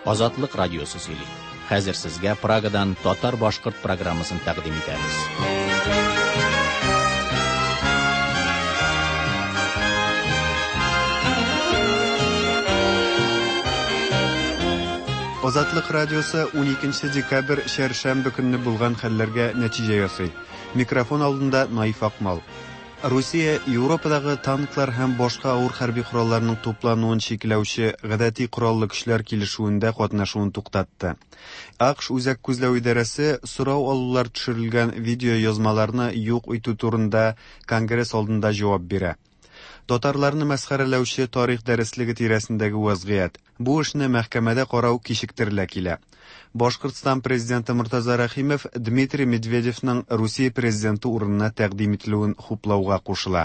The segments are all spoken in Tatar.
Азатлык радиосы сөйли. Хәзер сезгә Прагадан татар-башкорт программасын тәкъдим итәбез. Азатлык радиосы 12 декабрь шәршәмбе көнне булган хәлләргә нәтиҗә ясый. Микрофон алдында Наиф Акмал. Русия Европадагы танклар һәм башка авыр хәрби коралларның туплануын шикләүче гадәти кораллы көчләр килешүендә катнашуын туктатты. АКШ үзәк күзләү идарәсе сорау алулар төшерелгән видео язмаларны юк итү турында Конгресс алдында җавап бирә. Татарларны мәсхәрәләүче тарих дәреслеге тирәсендәге вазгыять. Бу эшне мәхкәмәдә карау кичектерелә килә. Башкортстан президенты Муртаза Рахимов Дмитрий Медведевның Русия президенты урынына тәкъдим ителүен хуплауга кушыла.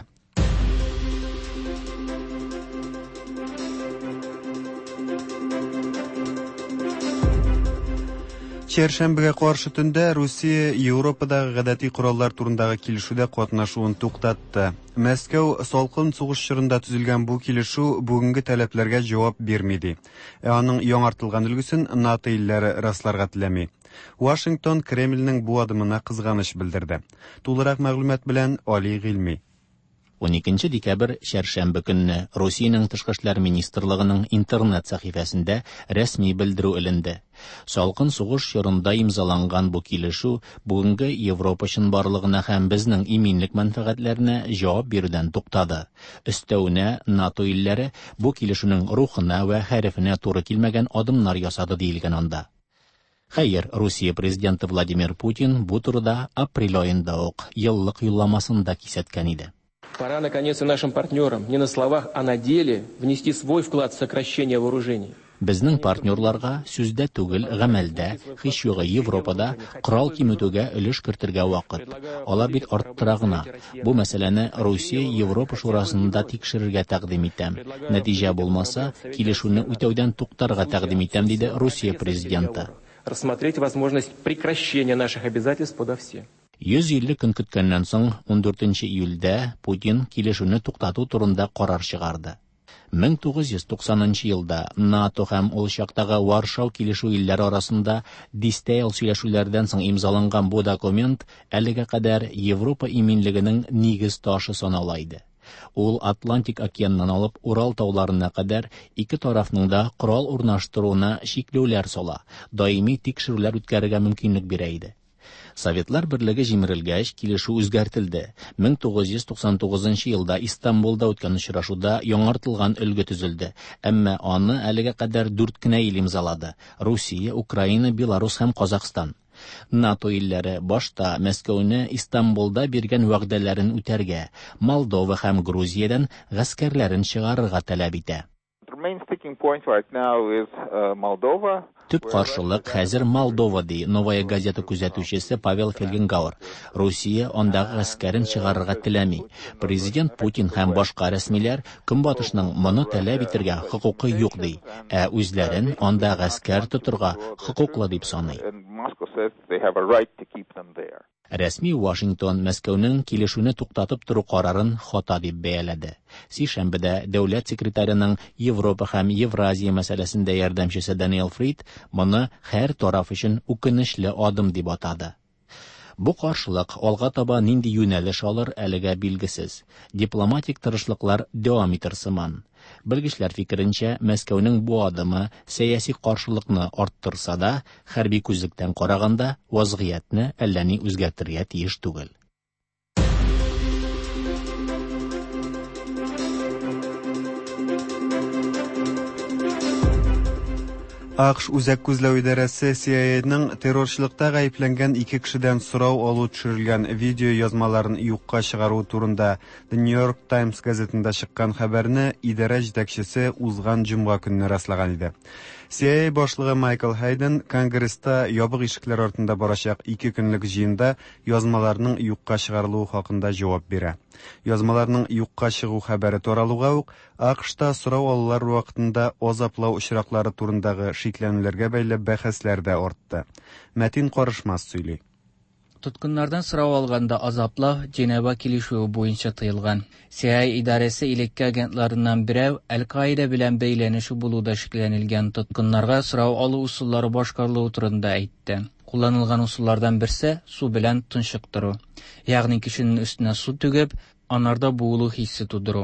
Чәршәмбегә каршы төндә Русия Европадагы гадәти кораллар турындагы килешүдә катнашуын туктатты. Мәскәү салкын сугыш чорында төзелгән бу килешү бүгенге таләпләргә җавап бирмиди. Аның яңартылган өлгесен НАТО илләре расларга теләми. Вашингтон Кремльнең бу адымына кызганыч белдерде. Тулырак мәгълүмат белән Али Гыйльми. 12 декабрь шәршәмбе көнне Русиянең Тышкы эшләр министрлыгының интернет сәхифәсендә рәсми белдерү эленде. Салкын сугыш чорында имзаланган бу килешү бүгенге Европа чынбарлыгына һәм безнең иминлек мәнфәгатьләренә җавап бирүдән туктады. Өстәвенә НАТО илләре бу килешүнең рухына вә хәрефенә туры килмәгән адымнар ясады диелгән анда. Хәер, Русия президенты Владимир Путин бу турыда апрель аенда ук еллык юлламасында кисәткән иде. Пора, наконец, и нашим партнерам, не на словах, а на деле, внести свой вклад в сокращение вооружений. Безнең партнерларга сүздә түгел, гамәлдә, һич югы Европада корал киметүгә өлеш кертергә вакыт. Алар бит арттыра гына. Бу мәсьәләне Русия Европа шурасында тикшерергә тәкъдим итәм. Нәтиҗә булмаса, килешүне үтәүдән туктарга тәкъдим итәм, диде Русия президенты. Рассмотреть возможность прекращения наших обязательств подо все. 150 көн көткәннән соң 14 июльдә Путин килешүне туктату турында карар чыгарды. 1990 елда НАТО һәм ул чактагы Варшау килешү илләре арасында дистәял сөйләшүләрдән соң имзаланган бу документ әлегә кадәр Европа иминлегенең нигез ташы санала иде. Ул Атлантик океаннан алып Урал тауларына кадәр ике тарафның да корал урнаштыруына шикләүләр сала, даими тикшерүләр үткәрергә мөмкинлек бирә иде. Советлар берлеге җимерелгәч, килешү үзгәртелде. 1999 елда Истанбулда үткән очрашуда яңартылган өлге төзелде. Әмма аны әлегә кадәр 4 кенә ил имзалады: Русия, Украина, Беларусь һәм Казакстан. НАТО илләре башта Мәскәүне Истанбулда биргән вәгъдәләрен үтәргә, Молдова һәм Грузиядән гаскәрләрен чыгарырга таләп итә. Төп каршылык хәзер Молдова ди, Новая газета күзәтүчесе Павел Фельгенгауэр. Русия андагы гаскәрен чыгарырга теләми. Президент Путин һәм башка рәсмиләр Көнбатышның моны таләп итәргә хокукы юк ди, ә үзләрен анда гаскәр тотырга хокуклы дип саный. Рәсми Вашингтон Мәскәүнең килешүне туктатып тору карарын хата дип бәяләде. Сишәмбедә дәүләт секретарының Европа һәм Евразия мәсьәләсендә ярдәмчесе Даниэл Фрид моны һәр тараф өчен үкенечле адым дип атады. Бу каршылык алга таба нинди юнәлеш алыр әлегә билгесез. Дипломатик тырышлыклар дәвам итер сыман. Белгечләр фикеренчә, Мәскәүнең бу адымы сәяси каршылыкны арттырса да, хәрби күзлектән караганда вазгыятьне әллә ни үзгәртергә тиеш түгел. АКШ үзәк күзләү идарәсе CIA-ның террорчылыкта гаепләнгән 2 кешедән сорау алу төшерелгән видео язмаларын юкка чыгару турында The New York Times газетында чыккан хәбәрне идарә җитәкчесе узган җомга көнне раслаган иде. CIA башлыгы Майкл Хайден Конгресста ябык ишекләр артында барачак 2 көнлек җыенда язмаларның юкка чыгарылуы хакында җавап бирә. Язмаларның юкка чыгу хәбәре таралуга ук АКШта сорау алулар вакытында азаплау очраклары турындагы шикләнүләргә бәйле бәхәсләр дә артты. Мәтин Карышмас сөйли. Тоткыннардан сорау алганда азаплау Женева килешүе буенча тыелган. CIA идарәсе илекке агентларыннан берәү Әл-Каида белән бәйләнеше булуда шикләнелгән тоткыннарга сорау алу усуллары башкарылуы турында әйтте. Кулланылган усуллардан берсе су белән тончыктыру. Ягъни кешенең өстенә су түгеп, анарда буылу хиссе тудыру.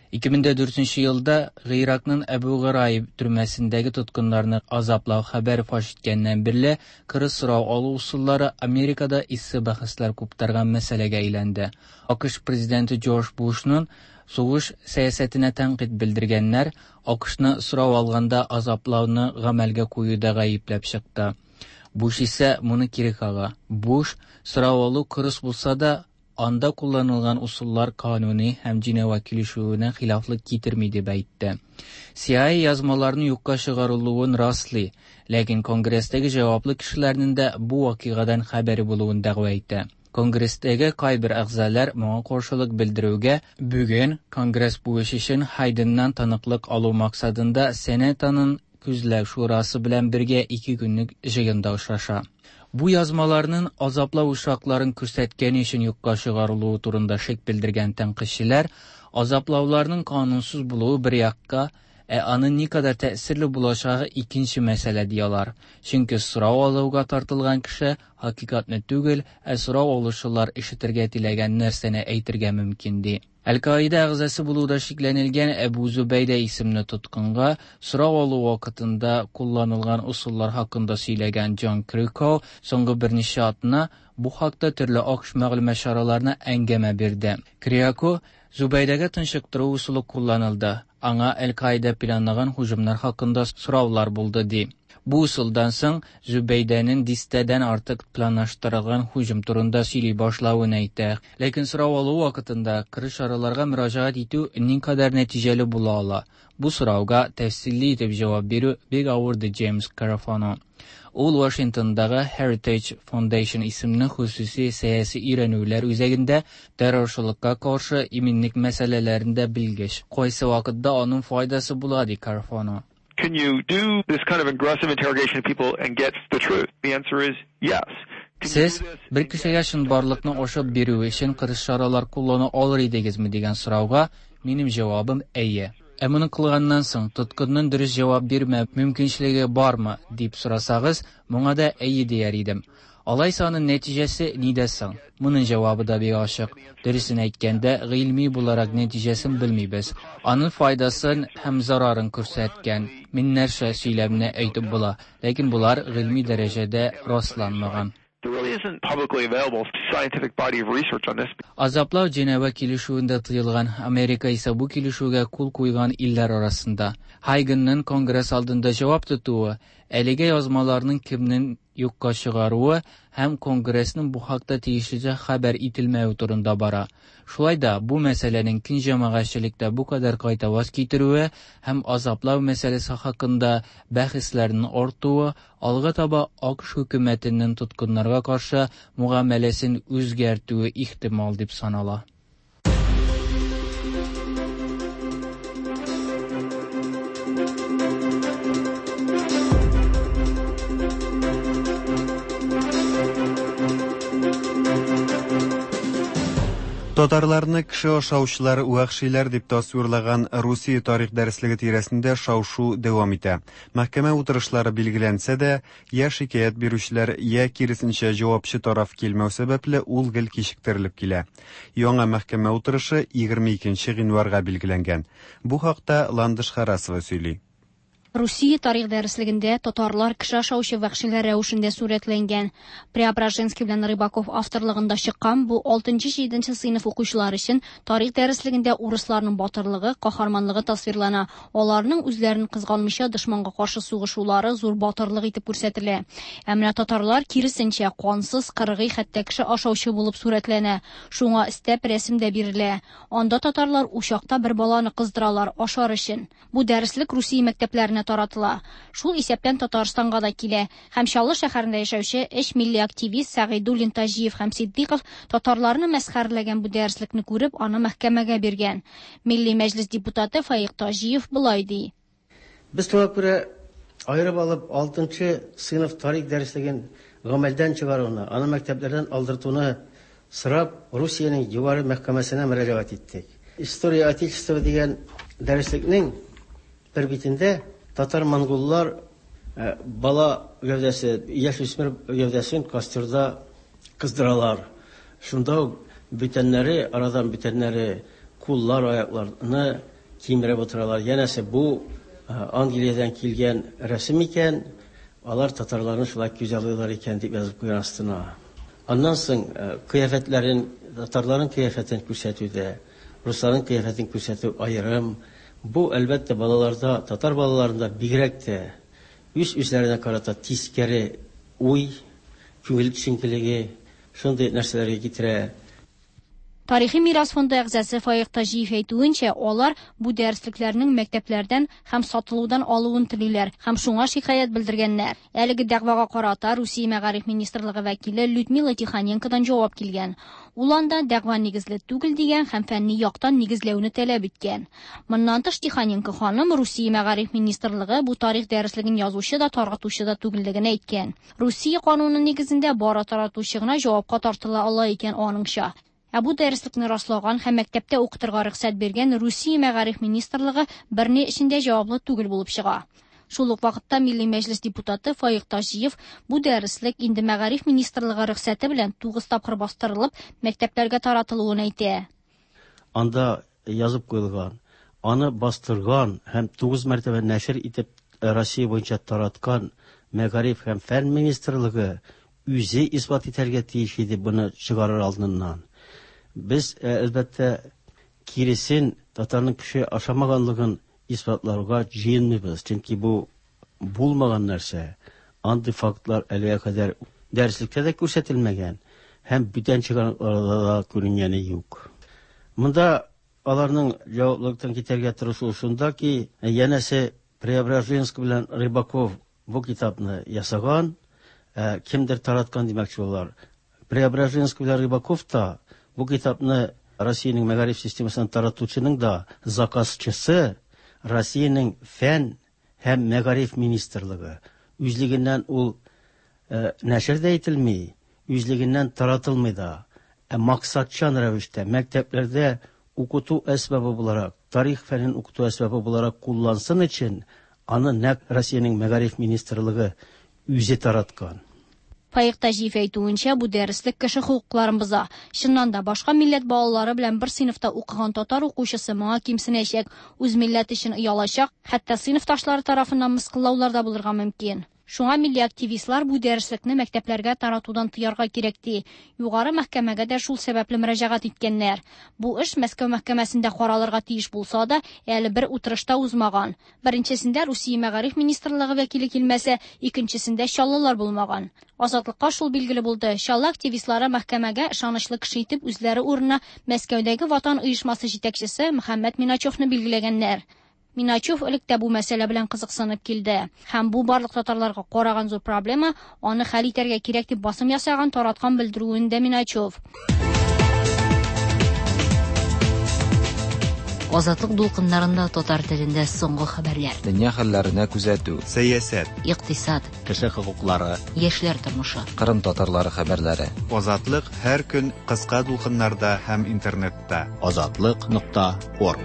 2004 елда Гыйракның Әбу Граиб төрмәсендәге тоткыннарны азаплау хәбәре фаш иткәннән бирле кырыс сорау алу усуллары Америкада иссе бәхәсләр күптәргән мәсьәләгә әйләнде. АКШ президенты Джордж Бушның сугыш сәясәтенә тәнкыйть белдергәннәр АКШны сорау алганда азаплауны гамәлгә куюда гаепләп чыкты. Буш исә моны кире кага. Буш сорау алу кырыс булса да анда кулланылган усуллар кануни һәм Женева килешүенә хилафлык китерми дип әйтте. CIA язмаларны юкка чыгарылуын раслый, ләкин Конгресстәге җаваплы кешеләрнең дә бу вакыйгадан хәбәре булуын дәгъва итә. Конгресстәге кайбер әгъзалар моңа каршылык белдерүгә бүген Конгресс бу эш өчен Хайденнан таныклык алу максатында Сенатның күзләү шурасы белән бергә 2 көнлек җыенда очраша. Бу язмаларның азаплау ушакларын күрсәткәне өчен юкка чыгарылуы турында шик белдергән тәнкыйтьчеләр азаплауларның канунсыз булуы бер якка, аның никадәр тәэсирле булачагы икенче мәсьәлә диялар. Чөнки сорау алуга тартылган кеше хакыйкатны түгел, сорау алучылар ишетергә теләгән нәрсәне әйтергә мөмкин ди. Әл-Каида әгъзасы булуда шикләнелгән Әбу Зубәйдә исемле тоткынга сорау алу вакытында кулланылган усуллар хакында сөйләгән Джон Крюко соңгы берничә атна бу хакта төрле АКШ мәгълүмат чараларына әңгәмә бирде. Крюко Зубәйдәгә тынчыктыру усулы кулланылды. Аңа Әл-Каида планлаган һөҗүмнәр хакында сораулар булды ди. Бу усулдан соң Зубәйдәнең 10дән артык планлаштырылган һөҗүм турында сөйли башлавын әйтә. Ләкин сорау алу вакытында кырыс чараларга мөрәҗәгать итү никадәр нәтиҗәле була ала. Бу сорауга тәфсилле итеп җавап бирү бик авыр ди Джеймс Карафано. Ул Вашингтондагы Heritage Foundation исемле хусуси сәяси өйрәнүләр үзәгендә террорчылыкка каршы иминлек мәсьәләләрендә белгеч. Кайсы вакытта аның файдасы була ди Карафано. Can you do this kind of aggressive interrogation of people and get the truth? The answer is yes. Сез бер кешегә чынбарлыкны ачып бирү өчен кырыс чаралар куллана алыр идегезме дигән сорауга минем җавабым әйе. Моны кылганнан соң тоткынның дөрес җавап бирмәү мөмкинчелеге бармы дип сорасагыз, моңа да әйе дияр идем. Алайса аның нәтиҗәсе нидә соң? Моның җавабы да бик ачык. Дөресен әйткәндә, гыйльми буларак нәтиҗәсен белмибез. Аның файдасын һәм зарарын күрсәткән миннәрчә сөйләмне әйтеп була, ләкин булар гыйльми дәрәҗәдә расланмаган. There really isn't publicly available scientific body of research on this. Азаплау Женева килешүендә тыелган, Америка исә бу килешүгә кул куйган илләр арасында. Хайгенның Конгресс алдында җавап тотуы, әлегә язмаларның кемнең юкка чыгаруы һәм Конгрессның бу хакта тиешлечә хәбәр ителмәү турында бара. Шулай да бу мәсьәләнең киң җәмәгатьчелектә бу кадәр кайтаваз китерүе һәм азаплау мәсьәләсе хакында бәхәсләрнең артуы алга таба АКШ хөкүмәтенең тоткыннарга каршы мугамәләсен үзгәртүе ихтимал дип санала. Татарларны кеше ашаучылар, вәхшиләр дип тасвирлаган Русия тарих дәреслеге тирәсендә шау-шу дәвам итә. Мәхкәмә утырышлары билгеләнсә дә, я шикаят бирүчеләр, я киресенчә җавапчы тараф килмәү сәбәпле ул гел кичектерелеп килә. Яңа мәхкәмә утырышы 22 гыйнварга билгеләнгән. Бу хакта Ландыш Харасова сөйли. Русия тарих дәреслегендә татарлар кеше ашаучы вәхшиләр рәвешендә сурәтләнгән. Преображенский белән Рыбаков авторлыгында чыккан бу 6-7 сыйныф укучылар өчен тарих дәреслегендә урысларның батырлыгы, каһарманлыгы тасвирлана. Аларның үзләрен кызганмыйча дошманга каршы сугышулары зур батырлык итеп күрсәтелә. Әмма татарлар киресенчә кансыз, кыргый, хәтта кеше ашаучы булып сурәтләнә. Шуңа истәп рәсемдә бирелә. Анда татарлар учакта бер баланы кыздыралар ашар өчен. Бу дәреслек Русия мәктәпләренә таратыла. Шул исәптән Татарстанга да килә. Һәм Чаллы шәһәрендә яшәүче 3 милли активист Сәгыйдуллин Таҗиев һәм Сиддиков татарларны мәсхәрләгән бу дәреслекне күреп, аны мәхкәмәгә биргән. Милли мәҗлес депутаты Фаик Таҗиев булай ди. Без туган күрә аерып алып 6 сыйныф тарих дәреслеген гамәлдән чыгаруны, аны мәктәпләрдән алдыртуны сорап, Русиянең югары мәхкәмәсенә мөрәҗәгать иттек. История Отечества дигән дәреслекнең бер битендә татар-монголлар бала гәүдәсе, яшүсмер гәүдәсен кастрда кыздыралар. Шунда бүтәннәре, арадан бүтәннәре, куллар, аякларны кимереп утыралар. Янәсе бу Англиядән килгән рәсем икән, алар татарларны шулай күзаллыйлар икән дип язып куйган астына. Аннан соң кыяфәтләрен, татарларның кыяфәтен күрсәтүдә, русларның кыяфәтен күрсәтү аерым. Бу әлбәттә балаларда, татар балаларында бигрәк тә үз-үзләренә карата тискәре уй, күңел төшенкелеге, шундый нәрсәләргә китерә. Тарихи мирас фонды әгъзасы Фаик Тажиев әйтүенчә, алар бу дәреслекләрнең мәктәпләрдән һәм сатылудан алуын телиләр һәм шуңа шикаят белдергәннәр. Әлеге дәгъвага карата Русия Мәгариф министрлыгы вәкиле Людмила Тихоненкодан җавап килгән. Ул анда дәгъва нигезле түгел дигән һәм фәнни яктан нигезләүне таләп иткән. Моннан тыш Тихоненко ханым Русия Мәгариф министрлыгы бу тарих дәреслеген язучы да, таргатучы да түгеллеген әйткән. Русия кануны нигезендә бара таратучы гына җавапка тартыла ала икән аныңча. Бу дәреслекне раслаган һәм мәктәптә укытырга рөхсәт биргән Русия Мәгариф министрлыгы берни эчендә җаваплы түгел булып чыга. Шул ук вакытта Милли Мәҗлес депутаты Фаик Тажиев бу дәреслек инде Мәгариф министрлыгы рөхсәте белән 9 тапкыр бастырылып, мәктәпләргә таратылуын әйтә. Анда язып куелган, аны бастырган һәм 9 мәртәбә нәшер итеп Россия буенча тараткан Мәгариф һәм фән министрлыгы үзе исбат итәргә тиеш иде буны чыгарыр алдыннан. Без әлбәттә киресен татарның кеше ашамаганлыгын исбатларга җыенмыйбыз, чөнки бу булмаган нәрсә. Андый фактлар әлегә кадәр дәреслектә дә күрсәтелмәгән һәм бүтән чыганакларда да күренгәне юк. Монда аларның җаваплылыктан китәргә тырышу шунда ки, янәсе Преображенский белән Рыбаков бу китапны ясаган, кемдер тараткан димәкче булар. Преображенский белән Рыбаков та бу китапны Россиянең мәгариф системасын таратучының да заказчысы Россиянең фән һәм мәгариф министрлыгы. Үзлегеннән ул нәшер дә ителми, үзлегеннән таратылмый да. Максатчан рәвештә мәктәпләрдә укыту әсбабы буларак, тарих фәнен укыту әсбабы буларак куллансын өчен, аны нәкъ Россиянең мәгариф министрлыгы үзе тараткан. Фаик Тажиев әйтүенчә, бу дәреслек кеше хукукларын боза. Чыннан да башка милләт балалары белән бер сыйныфта укыган татар укучысы моңа кимсенәчәк, үз милләте өчен оялачак, хәтта сыйныфташлары тарафыннан мыскыллаулар да булырга мөмкин. Шуңа милли активистлар бу дәреслекне мәктәпләргә таратудан тыярга кирәк ди. Югары мәхкәмәгә дә шул сәбәпле мөрәҗәгать иткәннәр. Бу эш Мәскәү мәхкәмәсендә каралырга тиеш булса да, әле бер утырышта узмаган. Беренчесендә Русия Мәгариф министрлыгы вәкиле килмәсә, икенчесендә чаллылар булмаган. Азатлыкка шул билгеле булды. Чаллы активистлары мәхкәмәгә ышанычлы кеше итеп үзләре урынына Мәскәүдәге Ватан оешмасы җитәкчесе Мөхәммәд Миначевны билгеләгәннәр. Миначев электә бу мәсьәлә белән кызыксынып килде. Һәм бу барлык татарларга караган зур проблема, аны хәл итәргә кирәк дип басым ясаган тараткан белдерүендә Миначев. Азатлык дулкыннарында татар телендә соңгы хәбәрләр. Дөнья хәлләренә күзәтү. Сәясәт, Икътисад, Кеше хокуклары, яшьләр тормышы. Кырым татарлары хәбәрләре. Азатлык һәр көн кыска дулкыннарда һәм интернетта. Azatlyk.org.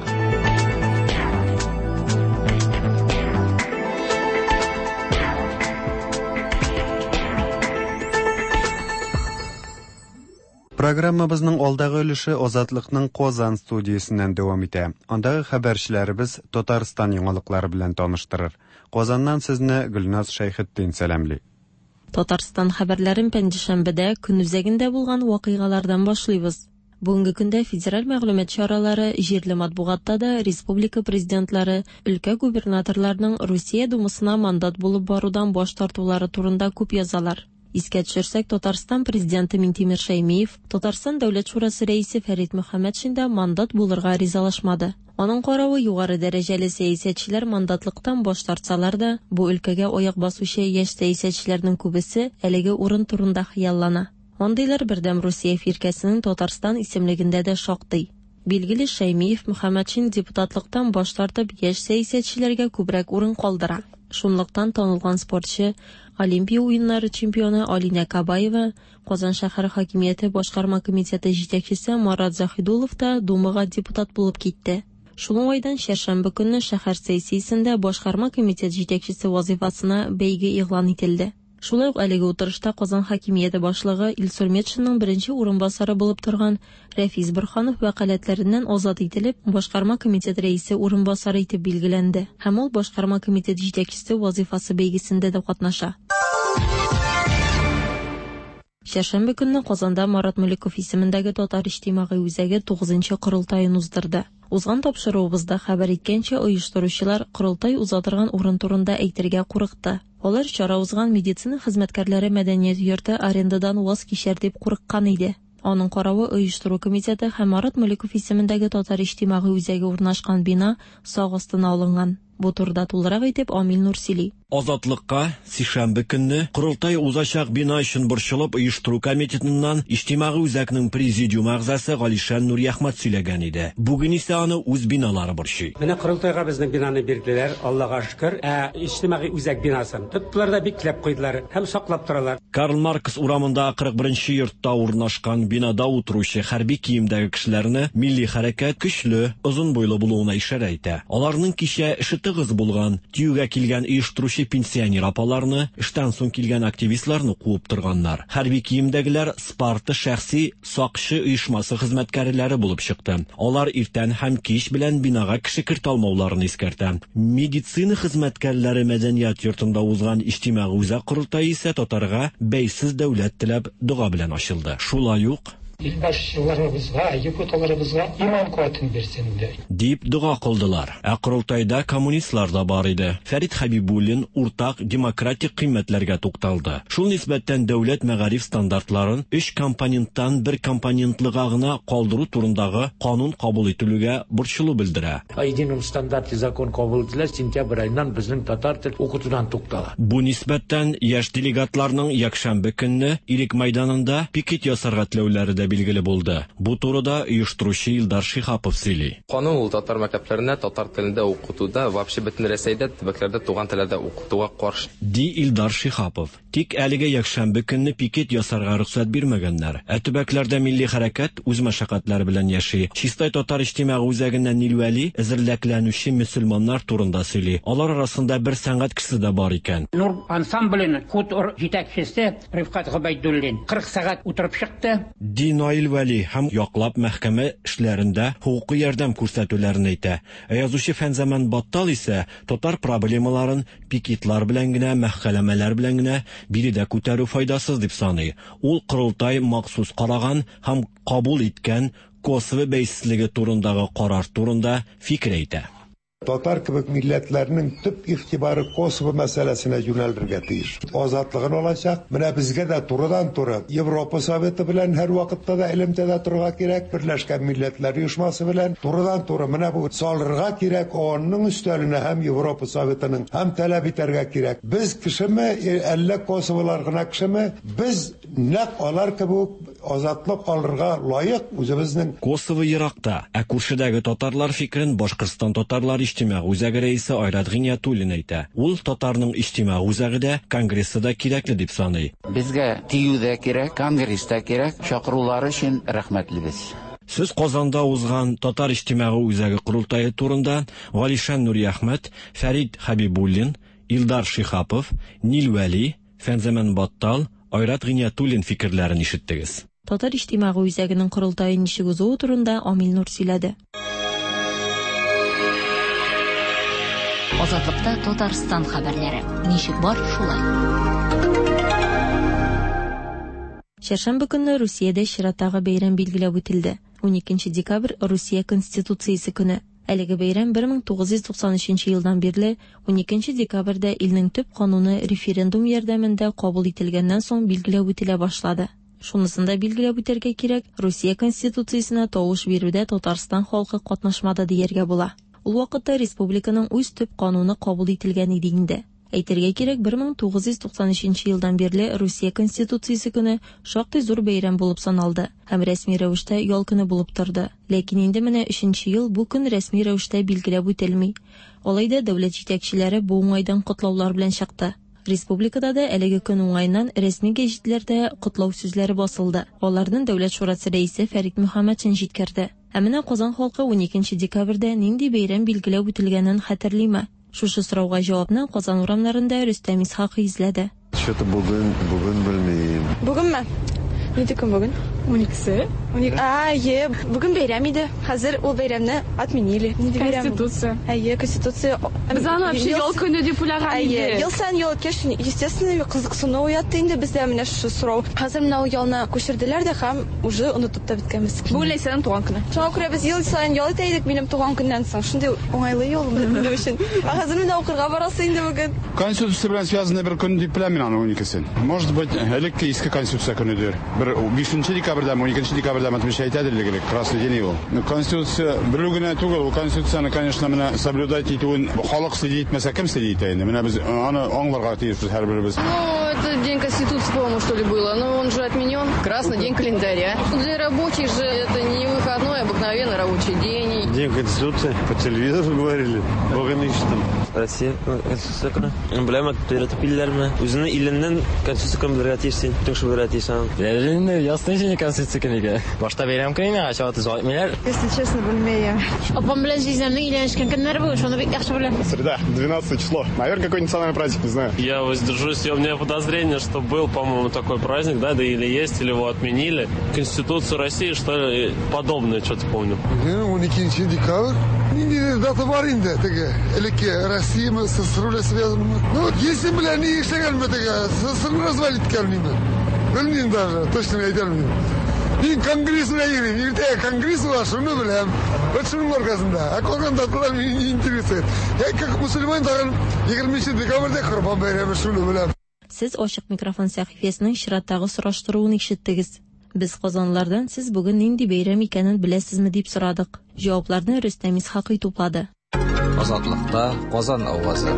Программабызның алдагы өлеше Азатлыкның Казан студиясеннән дәвам итә. Андагы хәбәрчеләребез Татарстан яңалыклары белән таныштырыр. Казаннан сезне Гөлназ Шәйхетдин сәламли. Татарстан хәбәрләрен пәнҗешәмбедә көн үзәгендә булган вакыйгалардан башлыйбыз. Бүгенге көндә федераль мәгълүмат чаралары җирле матбугатта да республика президентлары, өлкә губернаторларының Русия Думасына мандат булып барудан баш тартулары турында күп язалар. Искә төшерсәк, Татарстан президенты Минтимер Шәймиев, Татарстан дәүләт шурасы рәисе Фәрит Мөхәммәтшин да мандат булырга ризалашмады. Аның каравы, югары дәрәҗәле сәясәтчеләр мандатлыктан баш тартсалар да, бу өлкәгә аяк басучы яшь сәясәтчеләрнең күбесе әлеге урын турында хыяллана. Андыйлар бердәм Русия фиркәсенең Татарстан исемлегендә дә шактый. Билгеле, Шәймиев Мөхәммәтшин депутатлыктан баш тартып яшь сәясәтчеләргә күбрәк урын калдыра. Шунлыктан танылган спортчы, Олимпия уеннары чемпионы Алина Кабаева, Казан шәһәр хакимияте башкарма комитеты җитәкчесе Марат Захидулов та Думага депутат булып китте. Шул уңайдан шәршәмбе көнне шәһәр сессиясендә башкарма комитет җитәкчесе вазифасына бәйге игълан ителде. Шулай ук әлеге утырышта Казан хакимияте башлыгы Илсур Метшинның беренче урынбасары булып торган Рафиз Борханов вәкаләтләреннән азат ителеп, башкарма комитет рәисе урынбасары итеп билгеләнде. Һәм ул башкарма комитет җитәкчесе вазифасы бәйгесендә дә катнаша. Шәршәмбе көнне Казанда Марат Мөлеков исемендәге татар иҗтимагый үзәге 9нчы корылтайын уздырды. Узган тапшыруыбызда хәбәр иткәнчә, оештыручылар корылтай уза торган урын турында әйтергә курыкты. Алар чара узган медицина хезмәткәрләре мәдәният йорты арендадан ваз кичәр дип курыккан иде. Аның каравы, оештыру комитеты һәм Марат Мөлеков исемендәге татар иҗтимагый үзәге урнашкан бина сак астына алынган. Бу турыда тулырак әйтеп Амил Нурсили. Азатлыкка сишәмбе көнне корылтай узачак бина өчен борчылып оештыру комитетыннан иҗтимагый үзәкнең президиум әгъзасы Галишан Нурияхмәт сөйләгән иде. Бүген исә аны үз биналары борчый. Менә корылтайга безнең бинаны бирделәр, Аллага шөкер. Иҗтимагый үзәк бинасын тоттылар да бик кләп куйдылар һәм саклап торалар. Карл Маркс урамында 41-нче йортта урнашкан бинада утыручы хәрби киемдәге кешеләрне милли хәрәкәт көчле, озын буйлы булуына ишарә итә. Аларның кичә эше тыгыз булган, тиюгә килгән оештыручы пенсионер апаларны, эштән соң килгән активистларны куып торганнар. Хәрби киемдәгеләр Спарта шәхси сакчы оешмасы хезмәткәрләре булып чыкты. Алар иртән һәм кич белән бинага кеше кертә алмауларны искәртә. Медицина хезмәткәрләре мәдәният йортында узган иҗтимагый үзәк корылтайы исә татарга бәйсез дәүләт теләп дуга белән ачылды. Шулай ук иман куәтен берсен дип дуга кылдылар. Корылтайда коммунистлар да бар иде. Фәрит Хәбибуллин уртак демократик кыйммәтләргә тукталды. Шул нисбәттән дәүләт мәгариф стандартларын 3 компоненттан 1 компонентлыга гына калдыру турындагы канун кабул ителүгә борчылу белдерә. Единым стандарты закон кабул ителә, сентябрь айыннан безнең татар тел укытудан туктала. Бу нисбәттән яшь делегатларның якшәмбе көнне Илек мәйданында пикет ясарга теләүләре билгеле булды. Бу турыда оештыручы Илдар Шихапов сөйли. Канун ул татар мәктәпләрендә татар телендә укытуда, вообще бөтен Рәсәйдә төбәкләрдә туган телдә укытуга каршы. Ди Илдар Шихапов. Тик әлегә якшәмбе көнне пикет ясарга рөхсәт бирмәгәннәр. Төбәкләрдә милли хәрәкәт үз мәшәкатьләре белән яши. Чистай татар иҗтимагый үзәгеннән Нилвәли эзерләкләнүче мөселманнар турында сөйли. Алар арасында бер сәнгать кешесе дә бар икән. Нур ансамблен хутор җитәкчесе Рифкат Габайдуллин 40 сәгать утырып чыкты. Наил Вәли һәм яклап мәхкәмә эшләрендә хукукый ярдәм күрсәтүләрен әйтә. Язучы Фәнзаман Баттал исә татар проблемаларын пикетлар белән генә, мәхкәмәләр белән генә биредә күтәрү файдасыз дип саный. Ул корылтай махсус караган һәм кабул иткән Косово бәйсезлеге турындагы карар турында фикер әйтә. Татар кебек милләтләрнең төп игътибары Косово мәсьәләсенә юнәлергә тиеш. Азатлыгын алачак. Менә безгә дә турыдан-туры Европа Советы белән һәр вакытта да элемтәдә торырга кирәк. Берләшкән Милләтләр оешмасы белән турыдан-туры менә бу салырга кирәк. Аның өстәленә һәм Европа Советының һәм таләп итәргә кирәк. Без кешеме, әллә Косоволар гына кешеме? Без нәкъ алар кебек азатлык алырга лаек үзебезнең. Косово еракта, күршедәге татарлар фикерен Башкортстан татарлар иҗтимагый үзәге рәисе Айрат Гыйниятуллин әйтә. Ул татарның иҗтимагый үзәгедә Конгрессда кирәкле дип саный. Безгә тиюдә кирәк, Конгресста кирәк, чакырулар өчен рәхмәтлебез. Сез Казанда узган татар иҗтимагый үзәге курултайы турында Галишан Нурияхмәт, Фәрит Хәбибуллин, Илдар Шихапов, Нилвәли, Фәнзаман Баттал, Айрат Гыйниятуллин фикерләрен ишеттегез. Татар иҗтимагый үзәгенең курултайы ничек узуы турында Амил Нур сөйләде. Азатлыкта Татарстан хәбәрләре. Ничек бар шулай. Шәршәмбе көнне Русиядә чираттагы бәйрәм билгеләп үтелде. 12 декабрь Русия Конституциясе көне. Әлеге бәйрәм 1993 елдан бирле 12 декабрьдә илнең төп кануны референдум ярдәмендә кабул ителгәннән соң билгеләп үтелә башлады. Шунысында билгеләп үтәргә кирәк, Русия Конституциясенә тавыш бирүдә Татарстан халкы катнашмады дияргә була. Ул вакытта республиканың үз төп кануны кабул ителгән иде инде. Әйтергә кирәк, 1993 елдан бирле Русия Конституциясе көне шактый зур бәйрәм булып саналды һәм рәсми рәвештә ял көне булып торды. Ләкин инде менә 3нче ел бу көн рәсми рәвештә билгеләп үтелми. Алайда дәүләт җитәкчеләре бу уңайдан котлаулар белән чыкты. Республикада да әлеге көн уңайынан рәсми гәҗитләрдә котлау сүзләре басылды. Алардан Дәүләт шурасы рәисе Фәрит Мөхәммәтшин җиткерде. Ә менә Казан халкы 12 декабрьдә нинди бәйрәм билгеләп үтелгәнен хәтерлиме? Шушы сорауга җавапны Казан урамнарында Рөстәм Исхакый изләде. Что-то бүгін білмеймін. Бүгін ме? Неді күн бүгін? 12-сі. Бүгін бәйрәм иде. Хәзер ол бәйрәмне отменили. Конституция. Конституция. Біз аны вообще ел күні деп уйлаған иде. Ел сайын ел кеш, естественно, қызықсыну уятты инде бізде менә шу сорау. Хәзер менә ул ялны күчерделәр дә һәм уже онытып та беткәнбез. Бүген Ләйсәнең туган көне. Шуңа күрә без ел сайын ел итә идек минем туган көннән соң. Шундый уңайлы ел минем өчен. Хәзер менә укырга барасы инде бүген. Конституция белән связаны бер көн дип беләм мин аны 12-сен. Может быть, элекке иске конституция көнедер. Бер 5 декабрьдә, 12 декабрьдә отмечается Красный день его. Конституция берлегенә түгел, конституцияны, конечно, менә соблюдать итүен халык следит, мәсә кем следит инде. Менә без аны аңларга тиешбез һәрберебез. Это день Конституции, по-моему, что ли было, но он же отменен. Красный день календаря. Для рабочих же это не выходной, обыкновенный рабочий день. День Конституции, по телевизору говорили. Богын ишеттем. Россия Конституция көне. Беләм, тирәтпилләрме? Үзенең иленнән Конституция белергә тиешсең, тыңшы белергә тиешсең. Беләләрне ясный җине Конституция көнегә. Башта бәйрәм көненә ачыгы зайтмыйлар. Если честно, белмәйем. Апам белән җизнәмнең өйләнешкән көннәре була, шуны бик яхшы беләм. Среда, 12 число. Наверное, какой-нибудь национальный праздник, не знаю. Я воздержусь, у меня подозрение, что был, по-моему, такой праздник, да или есть, или его отменили. Конституцию России, что ли, подобное, что-то помню. 12 декабрь. Дата бар инде, теге, элекке Россия мы СССР связаны. Ну, если белән ни эшләгән бе теге, СССР развалить икәнме? Белмим даже, точно әйтә алмыйм. Мин конгресс белән йөрим, иртәгә конгресс бар, шуны беләм. Вот шуның аркасында. А калган даталар мине интересует. Я как мусульман тагын 20 декабрьдә Корбан бәйрәме шуны беләм. Сез Ачык микрофон сәхифәсенең чираттагы сораштыруын ишеттегез. Без казанлардан сез бүген нинди бәйрәм икәнен беләсезме дип сорадык. Җавапларны Рөстәм Исхакый туплады. Азатлыкта Казан авазы.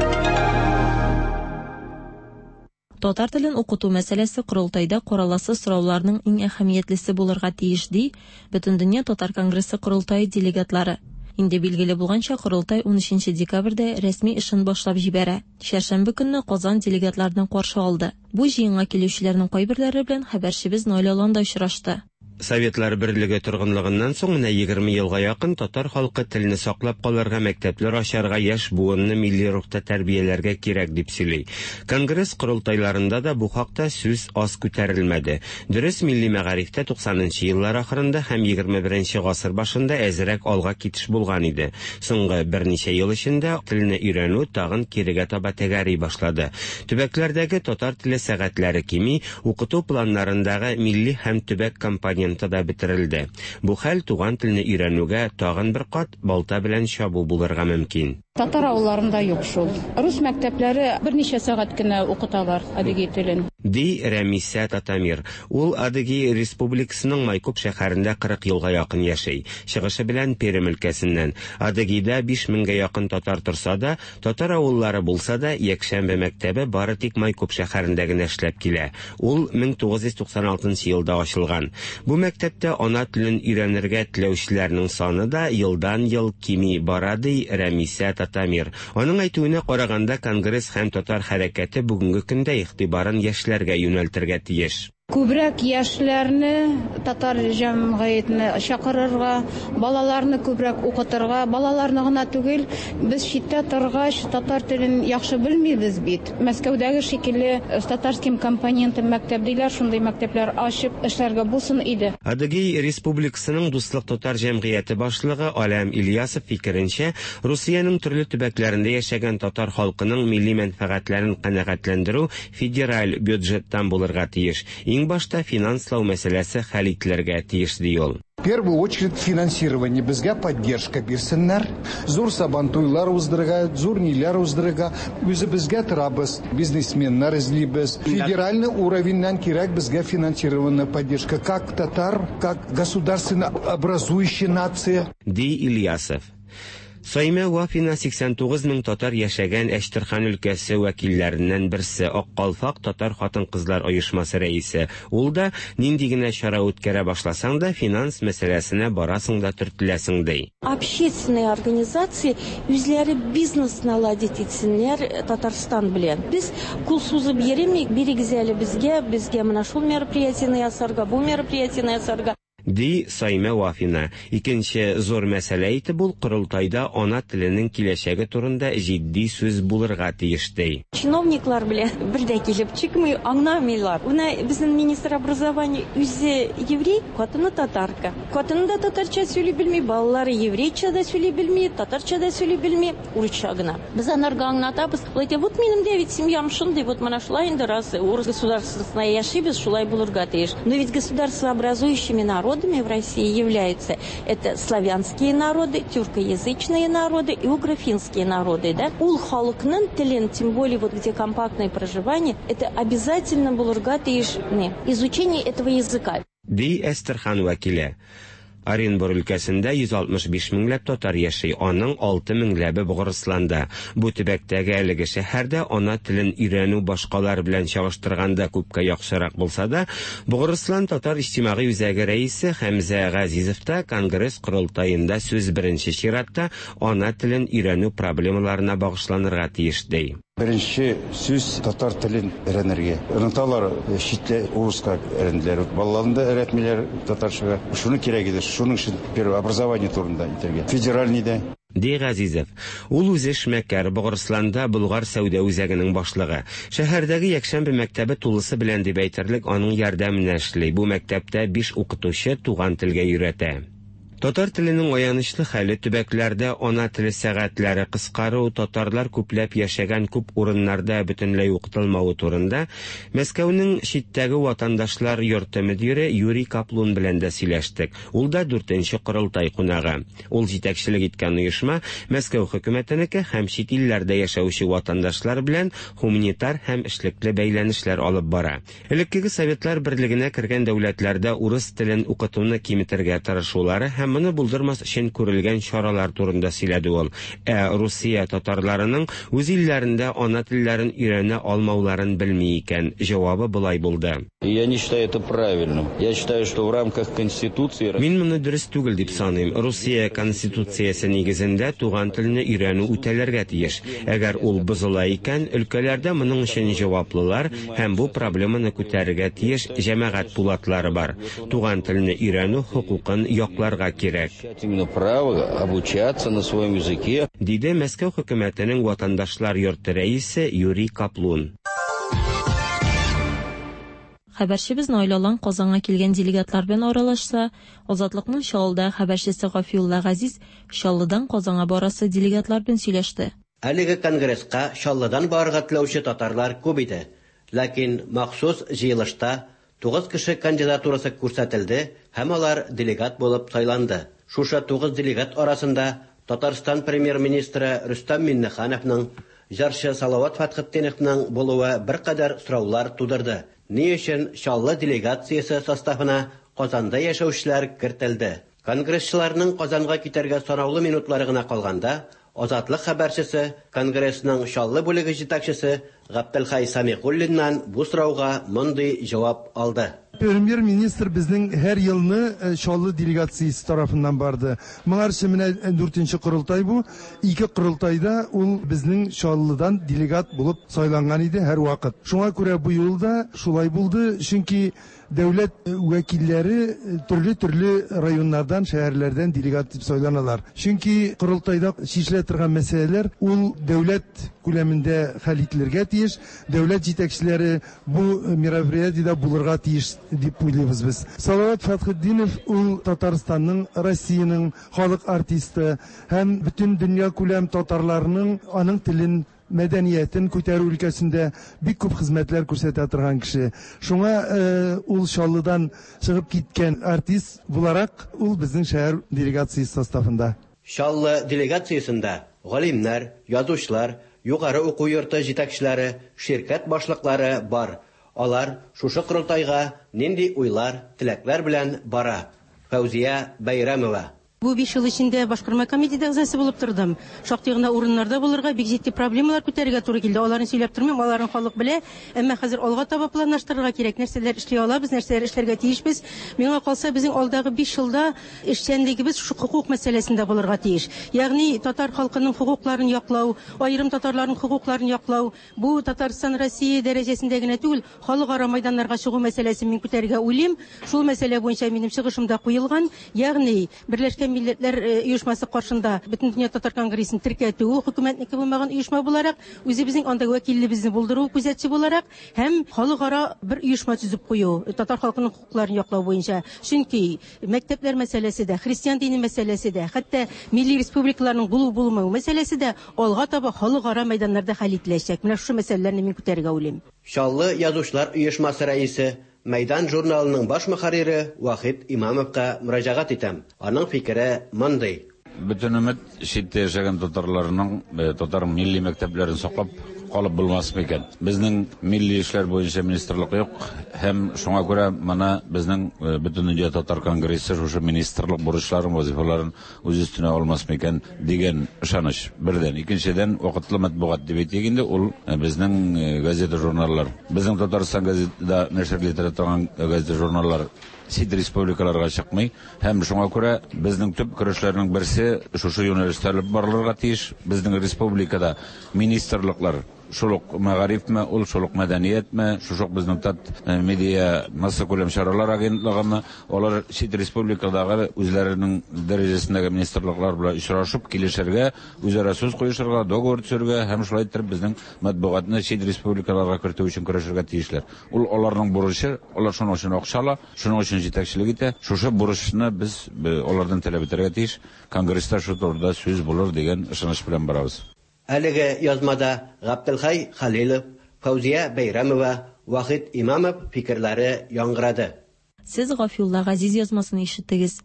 Татар телен укыту мәсьәләсе Корылтайда караласы сорауларның иң әһәмиятлесе булырга тиеш ди Бөтендөнья татар конгрессы Корылтай делегатлары. Инде билгеле булганча, Корылтай 13 декабрьдә рәсми эшен башлап җибәрә. Шәршәмбе көнне Казан делегатларын каршы алды. Бу җыенга килүчеләрнең кайберләре белән хәбәрчебез Наил Аланда очрашты. Советлар берлеге торгынлыгыннан соң менә 20 елга якын татар халкы телене саклап калырга мәктәпләр ачарга, яшь буынны милли рухта тәрбияләргә кирәк дип сөйли. Конгресс корылтайларында да бу хакта сүз аз күтәрелмәде. Дөрес, милли мәгарифтә 90нчы еллар ахырында һәм 21нче гасыр башында әзрәк алга китеш булган иде. Соңгы берничә ел эчендә телне өйрәнү тагын кирегә таба тәгәри башлады. Төбәкләрдәге татар теле сәгатьләре кими, укыту планнарындагы милли һәм төбәк компания да бетерелде. Бу хәл туган телне өйрәнүгә тагын бер кат балта белән чабу булырга мөмкин. Татар авылларында юк шул. Рус мәктәпләре берничә сәгать кенә укыталар адыги телен. Ди Рәмисә Татамир. Ул Адыги Республикасының Майкоп шәһәрендә 40 елга якын яши. Чыгышы белән Пермь өлкәсеннән. Адыгида 5000гә якын татар торса да, татар авыллары булса да, Якшәмбе мәктәбе бары тик Майкоп шәһәрендә генә эшләп килә. Ул 1996 елда ачылган. Бу мәктәптә ана телен өйрәнергә теләүчеләрнең саны да елдан-ел кими бара, ди Рәмисә Татамир. Аның әйтүенә караганда, Конгресс һәм татар хәрәкәте бүгенге көндә игътибарын яшьләргә юнәлтергә тиеш. Күбрәк яшьләрне, татар җәмгыятьне чакырырга, балаларны күбрәк укытырга, балаларны гына түгел, без читтә торгач татар телен яхшы белмибез бит. Мәскәүдәге шикелле татарским компоненты мәктәп диләр, шундый мәктәпләр ачып эшләргә булсын иде. Адыги Республикасының Дуслык татар җәмгыяте башлыгы Алям Ильясов фикеренчә, Русиянең төрле төбәкләрендә яшәгән татар халкының милли мәнфәгатьләрен канәгатьләндерү федераль бюджеттан булырга тиеш. Иң башта финанслау мәсьәләсе хәл ителергә тиеш, ди ул. В первую очередь финансирование, безгә поддержка бирсеннәр, зур сабантуйлар уздырга, зур ниләр уздырга, үзебезгә торабыз, бизнесменнар эзлибез. Федеральный уровеньнән кирәк безгә финансированная поддержка, как татар, как государственно образующая нация. Ди Ильясов. Сайма Вафина 89 мең татар яшәгән Әчтерхан өлкәсе вәкилләреннән берсе, Аккалфак татар хатын-кызлар оешмасы рәисе. Ул да нинди генә чара үткәрә башласаң да финанс мәсьәләсенә барасың да төртеләсең ди. Общественные организации үзләре бизнес наладить итсеннәр Татарстан белән. Без кул сузып йөремик, бирегез әле безгә менә шул мероприятияне ясарга, бу мероприятияне ясарга. Ди Сайма Вафина. Икенче зур мәсьәлә итеп бул корылтайда ана теленең киләчәге турында җитди сүз булырга тиеш ди. Чиновниклар белән бердә килеп чыкмый, аңламыйлар. Уна безнең министр образования үзе еврей, хатыны татарка. Хатыны да татарча сөйли белми, балалары еврейча да сөйли белми, татарча да сөйли белми, урысча гына. Без анарга аңлатабыз. Вот минем дә ведь семьям шундый, вот менә шулай инде раз урыс государствосына яшибез, шулай булырга тиеш. Но ведь государствообразующими народами в России являются это славянские народы, тюркоязычные народы и угрофинские народы, да? Ул халыкның телен, тем более вот где компактное проживание, это обязательно булырга тиешне изучение этого языка. Ди Әчтерхан вәкиле. Оренбур өлкәсендә 165 меңләп татар яши, аның 6 меңләбе Бугырысланда. Бу төбәктәге әлеге шәһәрдә ана телен өйрәнү башкалар белән чагыштырганда күпкә яхшырак булса да, Бугырыслан татар иҗтимагый үзәге рәисе Хәмзә Газизов та Конгресс корылтаенда сүз беренче чиратта ана телен өйрәнү проблемаларына багышланырга тиеш ди. Беренче сүз татар телен өйрәнергә. Оныталар читтә урыска өйрәнделәр. Балаларны да өйрәтмиләр татарчага. Шуны кирәк иде. Шуның өчен образование турында итәргә. Федеральный да. Ди Газизов. Ул үзе эшмәкәр, Бугырысланда Болгар сәүдә үзәгенең башлыгы. Шәһәрдәге якшәмбе мәктәбе тулысы белән дип әйтерлек аның ярдәменә эшли. Бу мәктәптә 5 укытучы туган телгә өйрәтә. Татар теленең аянычлы хәле төбәкләрдә ана теле сәгатьләре кыскару, татарлар күпләп яшәгән күп урыннарда бөтенләй укытылмавы турында Мәскәүнең читтәге ватандашлар йорты мөдире Юрий Каплун белән дә сөйләштек. Ул да 4нче корылтай кунагы. Ул җитәкчелек иткән оешма Мәскәү хөкүмәтенеке һәм чит илләрдә яшәүче ватандашлар белән гуманитар һәм эшлекле бәйләнешләр алып бара. Элеккеге Советлар берлегенә кергән дәүләтләрдә урыс телен укытуны киметергә тырышулары моны булдырмас өчен күрелгән чаралар турында сөйләде ул. Русия татарларының үз илләрендә ана телләрен өйрәнә алмауларын белми икән. Җавабы булай булды. Я не считаю это правильным. Я считаю, что в рамках конституции... Мин моны дөрес түгел дип саныйм. Русия конституциясе нигезендә туган телне өйрәнү үтәләргә тиеш. Әгәр ул бозыла икән, өлкәләрдә моның өчен җаваплылар һәм бу проблеманы күтәрергә тиеш җәмәгать булатлары бар. Туган телне өйрәнү хукукын якларга кирәк. Право обучаться на своем языке. Диде Мәскәү хөкүмәтенең ватандашлар йорты рәисе Юрий Каплун. Хәбәрчебез Найлалан Казанга килгән делегатлар белән аралашса, Азатлыкның Шаллыда хәбәрчесе Гафиулла Газиз Шаллыдан Казанга барасы делегатлар белән сөйләште. Әлеге конгресска Шаллыдан барырга теләүче татарлар күп иде. Ләкин махсус җыелышта 9 кеше кандидатурасы күрсәтелде һәм алар делегат булып сайланды. Шушы 9 делегат арасында Татарстан премьер-министры Рөстәм Миннехановның, җырчы Салават Фатхетдиновның булуы беркадәр сораулар тудырды. Ни өчен Шаллы делегациясе составына Казанда яшәүчеләр кертелде? Конгрессчыларның Казанга китәргә санаулы минутлары гына калганда, Азатлык хәбәрчесе, конгрессның Шаллы бүлеге җитәкчесе Габделхай Самигуллиннан бу сорауга мондый җавап алды. Премьер-министр безнең һәр елны Шаллы делегациясе тарафыннан барды. Моңарчы менә 4нче корылтай бу. 2 корылтайда ул безнең Шаллыдан делегат булып сайланган иде һәр вакыт. Шуңа күрә бу елда шулай булды, чөнки дәүләт вәкилләре төрле районнардан, шәһәрләрдән делегат дип сайланалар. Чөнки корылтайда чишелә торган мәсьәләләр ул дәүләт күләмендә хәл ителергә тиеш, дәүләт җитәкчеләре бу мероприятиедә булырга тиеш дип уйлыйбыз без. Салават Фатхетдинов ул Татарстанның, Россиянең халык артисты һәм бөтен дөнья күләм татарларының аның телен, мәдәниятен күтәрү өлкәсендә бик күп хезмәтләр күрсәтә торган кеше. Шуңа ул Шаллыдан чыгып киткән артист буларак ул безнең шәһәр делегациясе составында. Шаллы делегациясендә галимнәр, язучылар, югары уку йорты җитәкчеләре, ширкәт башлыклары бар. Алар шушы корылтайга нинди уйлар, теләкләр белән бара? Фәүзия Бәйрәмова. Бу 5 ел эчендә башкарма комитеты әгъзасы булып тордым. Шактый гына урыннарда булырга бик җитди проблемалар күтәрергә туры килде. Аларны сөйләп тормыйм, аларны халык белә. Әмма хәзер алга таба планлаштырырга кирәк. Нәрсәләр эшли алабыз, нәрсәләр эшләргә тиешбез. Миңа калса, безнең алдагы 5 елда эшчәнлегебез шу хукук мәсьәләсендә булырга тиеш. Ягъни татар халкының хукукларын яклау, аерым татарларның хукукларын яклау, бу Татарстан Россия дәрәҗәсендә генә түгел, халыкара мәйданнарга чыгу мәсьәләсен мин күтәрергә уйлыйм. Шул мәсьәлә буенча минем чыгышымда куелган. Ягъни Берләшкән Милләтләр оешмасы каршында Бөтен дөнья татар конгрессын теркәтү, хөкүмәтнеке булмаган оешма буларак, үзебезнең анда вәкиллебезне булдыру күзәтче буларак һәм халыкара бер оешма төзеп кую, татар халкының хукукларын яклау буенча. Чөнки мәктәпләр мәсьәләсе дә, христиан дине мәсьәләсе дә, хәтта милли республикаларның булу-булмау мәсьәләсе дә алга таба халыкара мәйданнарда хәл ителәчәк. Менә шу мәсьәләләрне мин күтәрергә уйлыйм. Шаллы язучылар оешмасы рәисе Мәйдан журналының баш мөхәррире Вахит Имамовка мөрәҗәгать итәм. Аның фикере мондый. Бөтен өмет читтә яшәгән татарларның татар милли мәктәпләрен саклап калып булмас микән. Безнең милли эшләр буенча министрлык юк, һәм шуңа күрә моны безнең Бөтен дөнья татар конгрессы шушы министрлык бурычларын, вазифаларын үз өстенә алмас микән дигән ышаныч. Бердән, икенчедән, вакытлы матбугат дип әйтгәндә, ул безнең газета, журналлар, безнең Татарстан газетада нәшерләтә торган газета, журналлар Сид республикаларга чыкмый, һәм шуңа күрә безнең төп көрәшләрнең берсе шушы юнәлештә барларга тиеш. Безнең республикада министрлыклар шулык мәгарифме, ул шулык мәдәниятме, шушык безнең тат медиа масса күләм чаралар агентлыгымы, алар Сид республикадагы үзләренең дәрәҗәсендәге министрлыклар белән очрашып килешергә, үзара сүз куешырга, договор төзергә һәм шулай итеп безнең матбугатны Сид республикаларга кертү өчен көрәшергә тиешләр. Ул аларның бурычы, алар шуның өчен акча ала, шуның өчен җитәкчелек итә. Шушы бурычны без алардан таләп итәргә тиеш. Конгресста шу турыда сүз булыр дигән ышаныч белән барабыз. Әлеге язмада Габделхай Халилов, Фаузия Бәйрәмова, Вахит Имамов фикерләре яңгырады. Сез Гафиулла Газиз язмасын ишеттегез.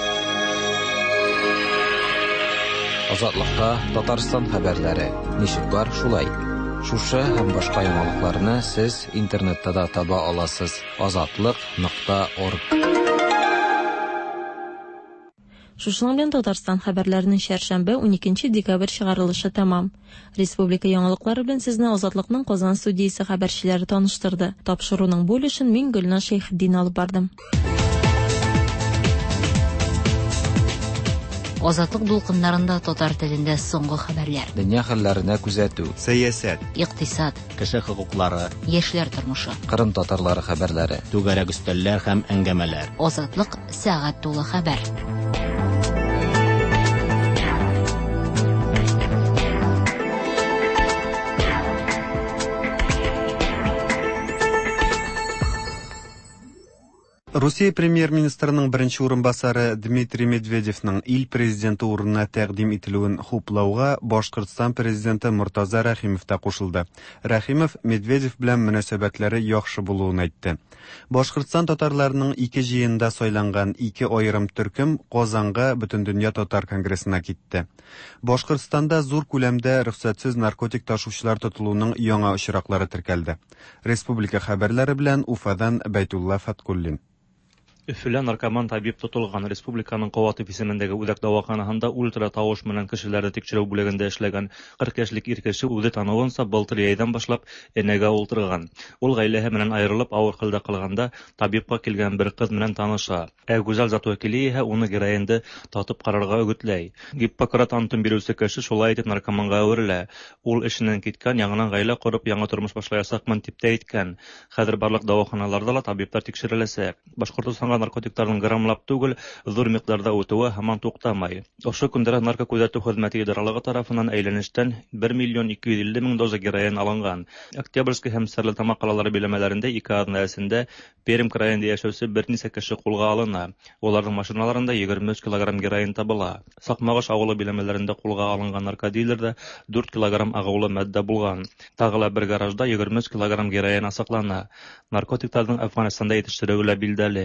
Азатлыкта Татарстан хәбәрләре. Ничек бар шулай? Шушы һәм башка яңалыкларны сез интернетта да таба аласыз. Азатлык.орг. Шушының белән Татарстан хәбәрләренең шәршәмбе 12 декабрь чыгарылышы тәмам. Республика яңалыклары белән сезне Азатлыкның Казан студиясе хәбәрчеләре таныштырды. Тапшыруның бу өлешен мин Гөлназ Шәйхетдин алып бардым. Азатлык дулкыннарында татар телендә соңгы хәбәрләр. Дөнья хәлләренә күзәтү, сәясәт, икътисад, кеше хокуклары, яшьләр тормышы, Кырым татарлары хәбәрләре, түгәрәк өстәлләр һәм әңгәмәләр. Азатлык сәгать тулы хәбәр. Русия премьер-министрының беренче урынбасары Дмитрий Медведевның ил президенты урынына тәкъдим ителүен хуплауга Башкортстан президенты Муртаза Рәхимов та кушылды. Рәхимов Медведев белән мөнәсәбәтләре яхшы булуын әйтте. Башкортстан татарларының 2 җыенда сайланган 2 аерым төркем Казанга Бөтен дөнья татар конгрессына китте. Башкортстанда зур күләмдә рөхсәтсез наркотик ташучылар тотылуының яңа очраклары теркәлде. Республика хәбәрләре белән Уфадан Бәйтулла Фаткуллин. Өфөлә наркоман табиб тотылган. Республиканың Каватып исемендәге Үдәк дәваханаһында ультра тавыш менән кешеләрне тикшерү бүлегендә эшләгән 40 яшьлек ир кеше үзе тануынса былтыр яйдан башлап энәгә ултырган. Ул гаиләһе белән аерылып авыр хәлдә калганда табибка килгән бер кыз белән таныша. Гүзәл Затвакилиева уны героинды татып карарга үгетләй. Гиппократ антын бирүче кеше шулай итеп наркоманга әверелә. Ул эшеннән киткән, яңадан гаилә корып, яңа тормыш башлаячакмын дип тә әйткән. Хәзер барлык дәваханаларда ла табиблар тикшереләсе. Башкортстанга наркотикларның граммлап түгел, зур микъдарда үтүе һаман туктамай. Ошо көндәрдә наркокүзәтү хезмәте идаралыгы тарафыннан әйләнештән 1,250,000 доза героин алынган. Октябрьский һәм Стәрлетамак калалары биләмәләрендә 2 аднасында Пермь краенда яшәүче берничә кеше кулга алына. Оларның машиналарында 23 килограмм героин табыла. Сакмагыш авылы биләмәләрендә кулга алынган наркодилерда 4 килограмм агылы матдә булган. Тагыла бер гаражда 23 килограмм героин асаклана. Наркотикларның Әфганстанда итештерелүе билдәле.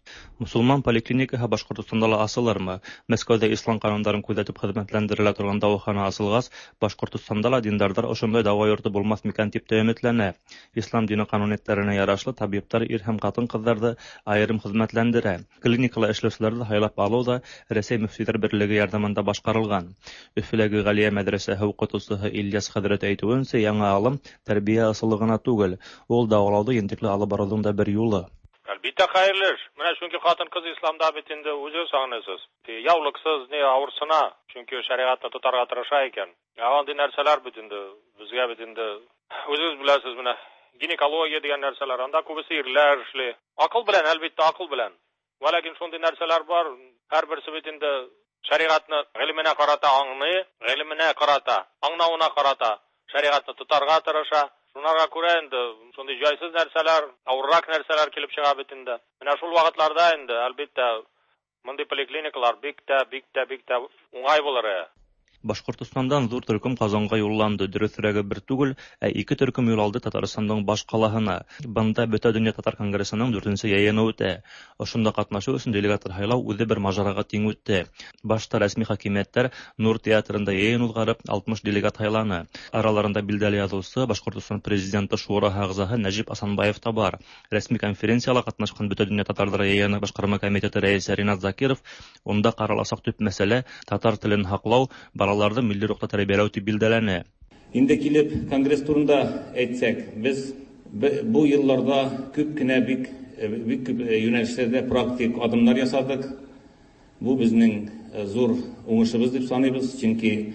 Мусулман поликлиникаһы Башкортостанда ла асылырмы? Мәскәүдә ислам кануннарын күзәтеп хезмәтләндерелә торган дәвахана асылгас, Башкортостанда ла диндардар ошондай дәва йорты булмас микән дип тәэмитләнә. Ислам дине кануниятләренә ярашлы табиблар ир һәм хатын-кызларны аерым хезмәтләндерә. Клиникала эшләүчеләрне һайлап алу да Рәсәй мөфтиләр берлеге ярдәмендә башкарылган. Өфөләге Галия мәдрәсәһе укытучысы Ильяс Хәзрәт әйтүенчә, яңа алым тәрбия асыллыгына түгел, ул дәвалауды ентекле алып барудың да бер юлы. Әлбәттә хәерле. Менә шунки хатын-кыз исламда бит инде үзе сагынысыз. Яулыксыз, не авырсына, чөнки шәригатьне тотарга тырыша икән. Андый нәрсәләр бит инде безгә бит инде үзегез беләсез менә гинекология дигән нәрсәләр, анда күбесе ирләр эшли. Акыл белән, әлбәттә акыл белән. Валакин шундый нәрсәләр бар, һәрберсе бит инде шәригатьне гыйлеменә карата аңлый, гыйлеменә карата, аңнавына карата шәригатьне тотарга тырыша. Шунарга күрә инде шундый җайсыз нәрсәләр, авыррак нәрсәләр килеп чыга бит инде. Менә шул вакытларда инде әлбәттә мондый поликлиникалар бик тә уңай булыр. Башкортостандан зур төркем Казанга юлланды. Дөресрәге бер түгел, ике төркем юл алды Татарстанның баш калаһына. Бында Бөтә дөнья татар конгрессының 4нче яйыны үтә. Ошонда катнашу өчен делегаттар һайлау үзе бер мажарага тиң үтте. Башта рәсми хакимияттәр Нур театрында яйын узгарып 60 делегат һайланы. Араларында билдәле язучы Башкортстан президенты Шура агзаһы Нәҗип Асанбаев та бар. Рәсми конференцияларга катнашкан Бөтә дөнья татарлары яйыны башкарма комитеты рәисе Ринат Закиров онда караласак төп мәсьәлә татар телен хаклау, балаларды милли рухта тәрбияләү дип билдәләнә. Инде килеп конгресс турында әйтсәк, без бу елларда күп кенә бик күп юнәлешләрдә практик адымнар ясадык. Бу безнең зур уңышыбыз дип саныйбыз, чөнки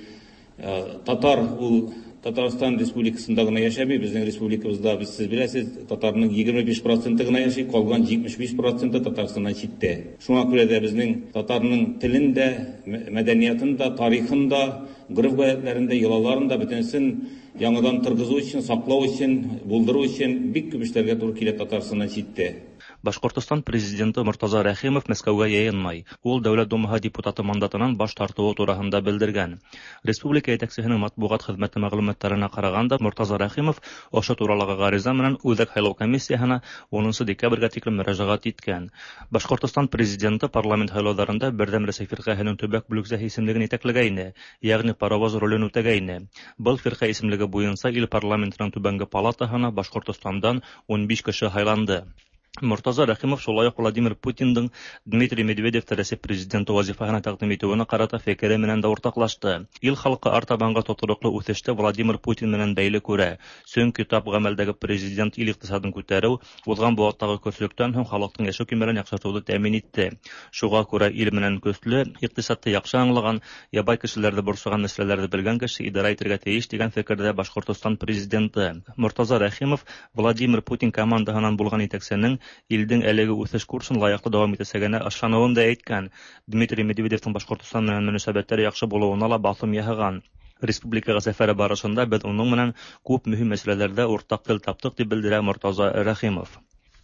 татар ул Татарстан Республикасында гына яшәми, безнең республикабызда без сез беләсез, татарның 25% гына яши, калган 75% Татарстаннан читтә. Шуңа күрә дә безнең татарның телендә, мәдәниятында, тарихында, гырыф-гадәтләрендә, йолаларында бөтенсен яңадан тыргызу өчен, саклау өчен, булдыру өчен бик күп эшләргә туры килә Татарстаннан читтә. Башкортстан президенты Муртаза Рәхимов Мәскәүгә яйынмай. Ул Дәүләт Думаһы депутаты мандатынан баш тартуы турында белдергән. Республика җитәкчесенең матбугат хезмәте мәгълүматларына караганда, Муртаза Рәхимов ошо турылагы гариза менән Үзәк һайлау комиссиясына 10 декабрьгә тиклем мөрәҗәгать иткән. Башкортстан президенты парламент һайлауларында Бердәм Рәсәй фиркаһының төбәк бүлекчәсе исемлеген итәкләгәйне, ягъни паровоз ролен үтәгәйне. Был фирка исемлеге буенча ил парламентының түбәнге палатаһына Башкортстандан 15 кеше һайланды. Муртаза Рәхимов шулай ук Владимир Путинның Дмитрий Медведев Рәсәй президенты вазифаһына тәкъдим итүенә карата фикере менән дә уртаклашты. Ил халкы артабанга тотрыклы үсештә Владимир Путин менән бәйле күрә. Чөнки тап гамәлдәге президент ил икътисадын күтәрү, узган буаттагы көчлектән һәм халыкның яшәү кимәлен яхшыртуды тәэмин итте. Шуңа күрә ил менән көчле, икътисадты яхшы аңлаган, ябай кешеләрне борчыган мәсьәләләрне белгән кеше идарә итәргә тиеш дигән фикердә Башкортстан президенты. Муртаза Рәхимов Владимир Путин командаһынан булган итәкченең илдең әлеге үсеш курсын лайыклы дәвам итәсәгенә ышануын да әйткән. Дмитрий Медведевның Башкортстан менән мөнәсәбәтләре яхшы булуына ла басым яһаган. Республикага сәфәре барышында без уның менән күп мөһим мәсьәләләрдә уртак тел таптык дип белдерә Муртаза Рәхимов.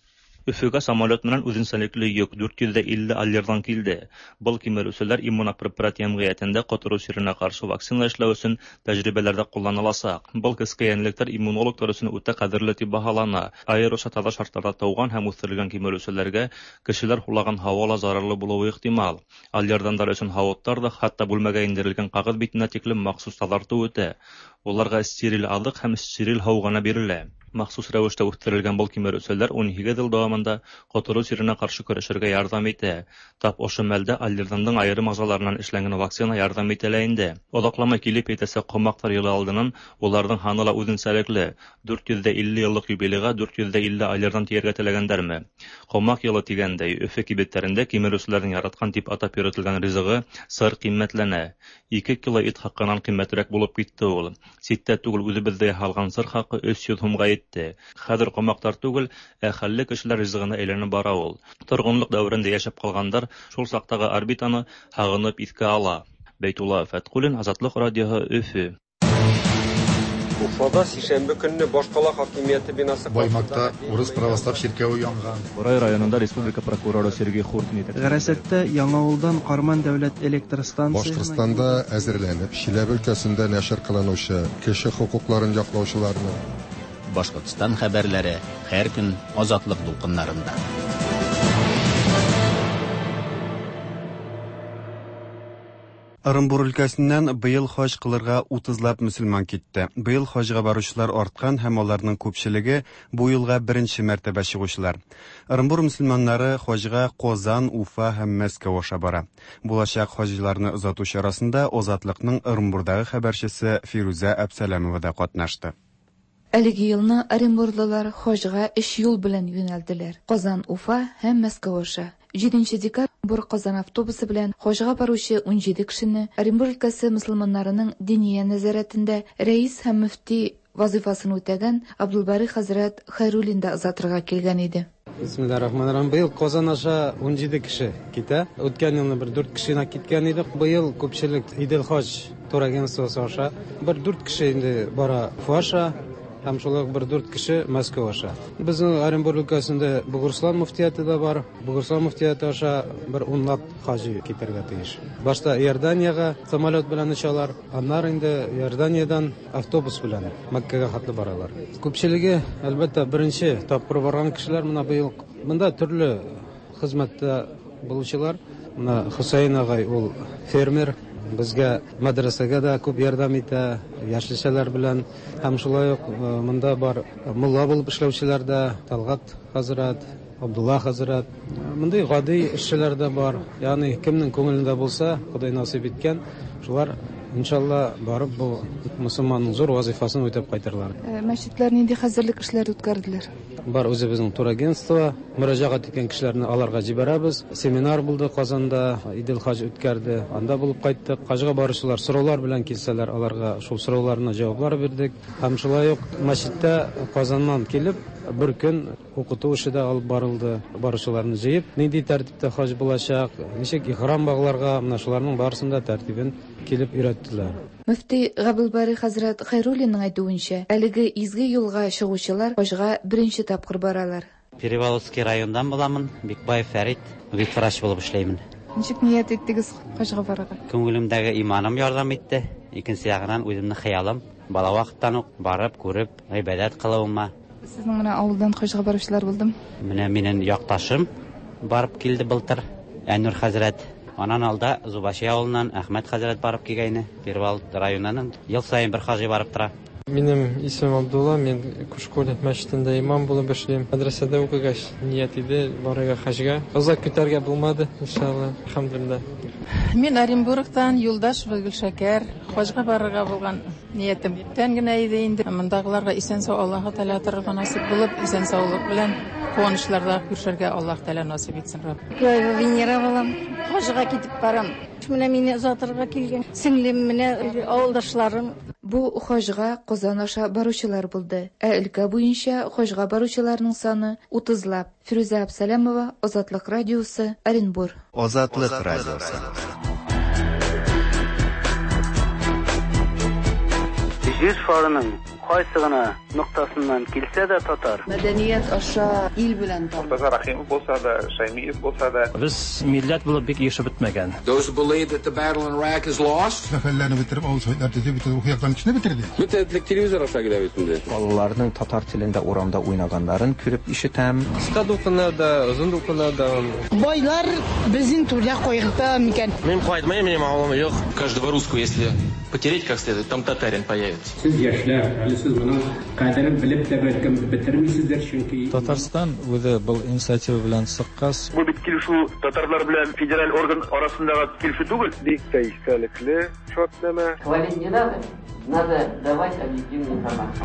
Өфөгә самолет менән үзенчәлекле йөк 450 аллердан килде. Был кимерүчеләр иммунопрепарат җәмгыятендә котыру сиренә каршы вакцина эшләү өчен тәҗрибәләрдә кулланылачак. Был кескәянлектәр иммунологлар өчен үтә кадерле дип баһалана. Аэроша таза шартларда тауган һәм үстерелгән кимерүчеләргә кешеләр хулаган һава зарарлы булуы ихтимал. Аллердандар өчен һаваттар да хәтта бүлмәгә индерелгән кагыз битенә тиклем махсус тазарту үтә. Уларга стерил азык һәм стерил һава гына бирелә. Махсус рәвештә үстерелгән был кимерүчеләр 12 ел дәвамында котыру сиренә каршы көрәшергә ярдәм итә. Тап ошо мәлдә аллерданның аерым агзаларыннан эшләнгән вакцина ярдәм итәлә инде. Одаклама килеп әйтәсә комактар елы алдыннан уларның ханы ла үзенчәлекле 450 еллык юбилейга 450 аллердан тияргә теләгәннәрме. Комак елы дигәндәй Өфе кибетләрендә кимерүчеләрнең яраткан дип атап йөртелгән ризыгы сыр кыйммәтләнә. 2 кило ит хакынан кыйммәтрәк булып китте ул. Ситтә түгел үзебездә яһалган сыр хакы 300 сумга Хәзер комактар түгел, хәлле кешеләр ризыгына әйләнеп бара ул. Торгынлык дәврендә яшәп калгандар шул сактагы орбитаны хагынып искә ала. Бәйтулла Фәткулин, Азатлык радиоһы, Өфе. Уфада сишәмбе көнне башкала хакимияте бинасы Баймакта урыс православ ширкәве янган. Борай районында республика прокуроры Сергей Хуртин итә. Гәрәсәттә Яңавылдан Карман дәүләт электр станциясе Башкортстанда әзерләнеп, Чиләбе өлкәсендә нәшер кылынучы кеше хукукларын яклаучыларны Башкортстан хәбәрләре һәр көн Азатлык дулкыннарында. Орынбур өлкәсеннән быел хаҗ кылырга 30лап мөселман китте. Быел хаҗга баручылар арткан һәм аларның күпчелеге бу елга беренче мәртәбә чыгучылар. Орынбур мөселманнары хаҗга Казан, Уфа һәм Мәскәү аша бара. Булачак хаҗиларны озатучы арасында Азатлыкның Орынбурдагы хәбәрчесе Фируза Әбсәләмова да катнашты. Әлеге елны оренбурлылар хаҗга 3 юл белән юнәлделәр. Казан, Уфа һәм Мәскәү аша. 7 декабрь Бур-Казан автобусы белән хаҗга баручы 17 кешене Оренбур өлкәсе мөселманнарының диния нәзарәтендә рәис һәм мөфти вазифасын үтәгән Абдулбари хәзрәт Хайруллин да озатырга килгән иде. Бисмиллахир-рахманир-рахим. Быел Казан аша 17 кеше китә. Үткән елны 4 кешене киткән идек. Быел күпчелек Идел хаҗ турагенствосы аша 4 кеше инде бара Уфа аша. Һәм шулай 4 кеше Мәскәү аша. Безнең Оренбур өлкәсендә Бугырслан муфтияты да бар. Бугырслан муфтияты аша 10 хаҗи китәргә тиеш. Башта Иорданияга самолет белән очалар, аннары инде Иорданиядан автобус белән Мәккәгә хатлы баралар. Күпчелеге әлбәттә беренче тапкыр барган кешеләр менә быел. Монда төрле хезмәттә булучылар. Менә Хусейн агай ул фермер. Безгә мәдрәсәгә дә күп ярдәм итә, яшелчәләр белән. Һәм шулай ук монда бар мулла булып эшләүчеләр дә, Талгат хәзрәт, Абдулла хәзрәт. Монда гади эшчеләр дә бар. Ягъни кемнең күңелендә булса, Ходай насыйп иткән, шулар иншалла барып бу мусламанның зур вазифасын үтәп кайтырлар. Мәчетләр нинди хәзерлек эшләре үткәрделәр? Бар үзебезнең турагентство, мөрәҗәгать иткән кешеләрне аларга җибәрәбез. Семинар булды Казанда, Идел хаҗ үткәрде. Анда булып кайттык. Хаҗга баручылар сораулар белән килсәләр, аларга шул сорауларына җаваплар бирдек. Һәм шулай ук мәчеттә Казаннан килеп бер көн укыту эше дә алып барылды. Баручыларны җыеп, нинди тәртиптә хаҗ булачак, ничек ихрам багларга, менә шуларның барысында тәртибен килеп өйрәттеләр. Мөфти Габдулбари хәзрәт Хайруллинның әйтүенчә, әлеге изге юлга чыгучылар хаҗга беренче тапкыр баралар. Переваловский райондан буламын, Бикбаев Фәрит, врач булып эшләймен. Ничек ният иттегез хаҗга барырга? Күңелемдәге иманым ярдәм итте. Икенче ягынан үземнең хыялым, бала вакыттан ук барып, күреп, гыйбадәт кылуыма. Сезнең менә авылдан хаҗга баручылар булдым. Менә минем якташым барып килде былтыр, Әнүр хәзрәт. Анан алда Зубаши авылыннан Әхмәт хәзрәт барып килгәйне. Перевал районынан ел сайын бер хаҗи барып тора. Минем исемем Абдулла, мен Кушкөл мәчетендә имам булып эшлим. Мәдрәсәдә укыгач, ният иде барырга хаҗга. Озак көтәргә булмады, иншалла. Алхамдулилlah. Мен Оренбургтан Юлдаш Гөлшәкәр хаҗга барырга булган ниятем. Тән генә иде инде. Мондагыларга исән сау Аллаһы Тәала торырга насыйп булып, исән саулык белән куанычларда күршәргә Аллаһ Тәала насыйп итсен, Рабб. Я Венера булам. Хаҗга китеп барам. Менә мине озатырга килгән. Сеңлем менә авылдашларым. Бу хаҗга Казан аша баручылар булды. Өлкә буенча хаҗга баручыларның саны 30лап. Фируза Әбсәләмова, Азатлык радиосы, Оренбур. Азатлык радиосы. Җир шарының кайсыгына нуктасыннан килсә дә татар. Мәдәният аша ил белән Муртаза Рахимов булса да, Шаймиев булса да. Без милләт булып бик яшәп бетмәгән. Those who believe that the battle in Iraq is lost. Фәлләрне битереп, авыл советларны битереп, ухыяктан кичне битерде. Mütəddlik televizor аша гидә битендә. Балаларның татар телендә урамда уйнаганнарын күреп ишетәм. Кыска дукына да, озын дукына да. Байлар безнең түрдә кайгырта микән? Мин кайтмыйм, минем авылым юк. Каждого русского, если потереть как следует, там татарин появится. Сез яшьләр, әле сез моның кадәрен белеп тә бәлкем битермисездер, чөнки Татарстан үзе был инициатива белән сыккас. Бу бит килешү татарлар белән федераль орган арасындагы килешү түгел. Бик тә истәлекле шартлама. Хвалить не надо. Надо давать объективную информацию.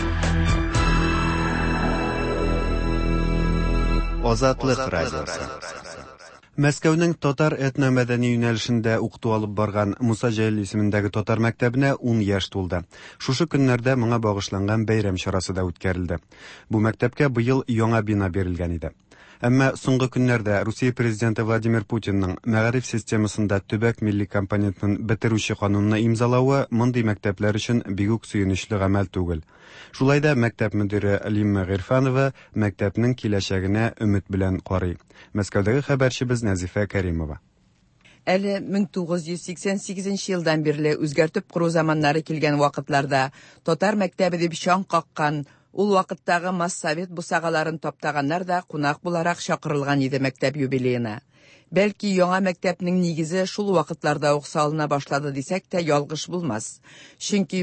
Азатлык радиосы. Мәскәүнең татар этномәдәни юнәлешендә укыту алып барган Муса Җәлил исемендәге татар мәктәбенә 10 яшь тулды. Шушы көннәрдә моңа багышланган бәйрәм чарасы да үткәрелде. Бу мәктәпкә быел яңа бина бирелгән иде. Әмма соңгы көннәрдә Русия президенты Владимир Путинның мәгариф системасында төбәк милли компонентын бетерүче канунны имзалавы мондый мәктәпләр өчен бик үк сөенечле гамәл түгел. Шулай да мәктәп мөдире Лимма Гыйрфанова мәктәпнең киләчәгенә өмет белән карый. Мәскәүдәге хәбәрчебез Назифа Кәримова. Әле 1988 елдан бирле үзгәртеп кору заманнары килгән вакытларда татар мәктәбе дип чаң каккан, ул вакыттагы Моссовет бусагаларын таптаганнар да кунак буларак чакырылган иде мәктәп юбилеена. Бәлки яңа мәктәпнең нигезе шул вакытларда ук салына башлады дисәк тә ялгыш булмас. Чөнки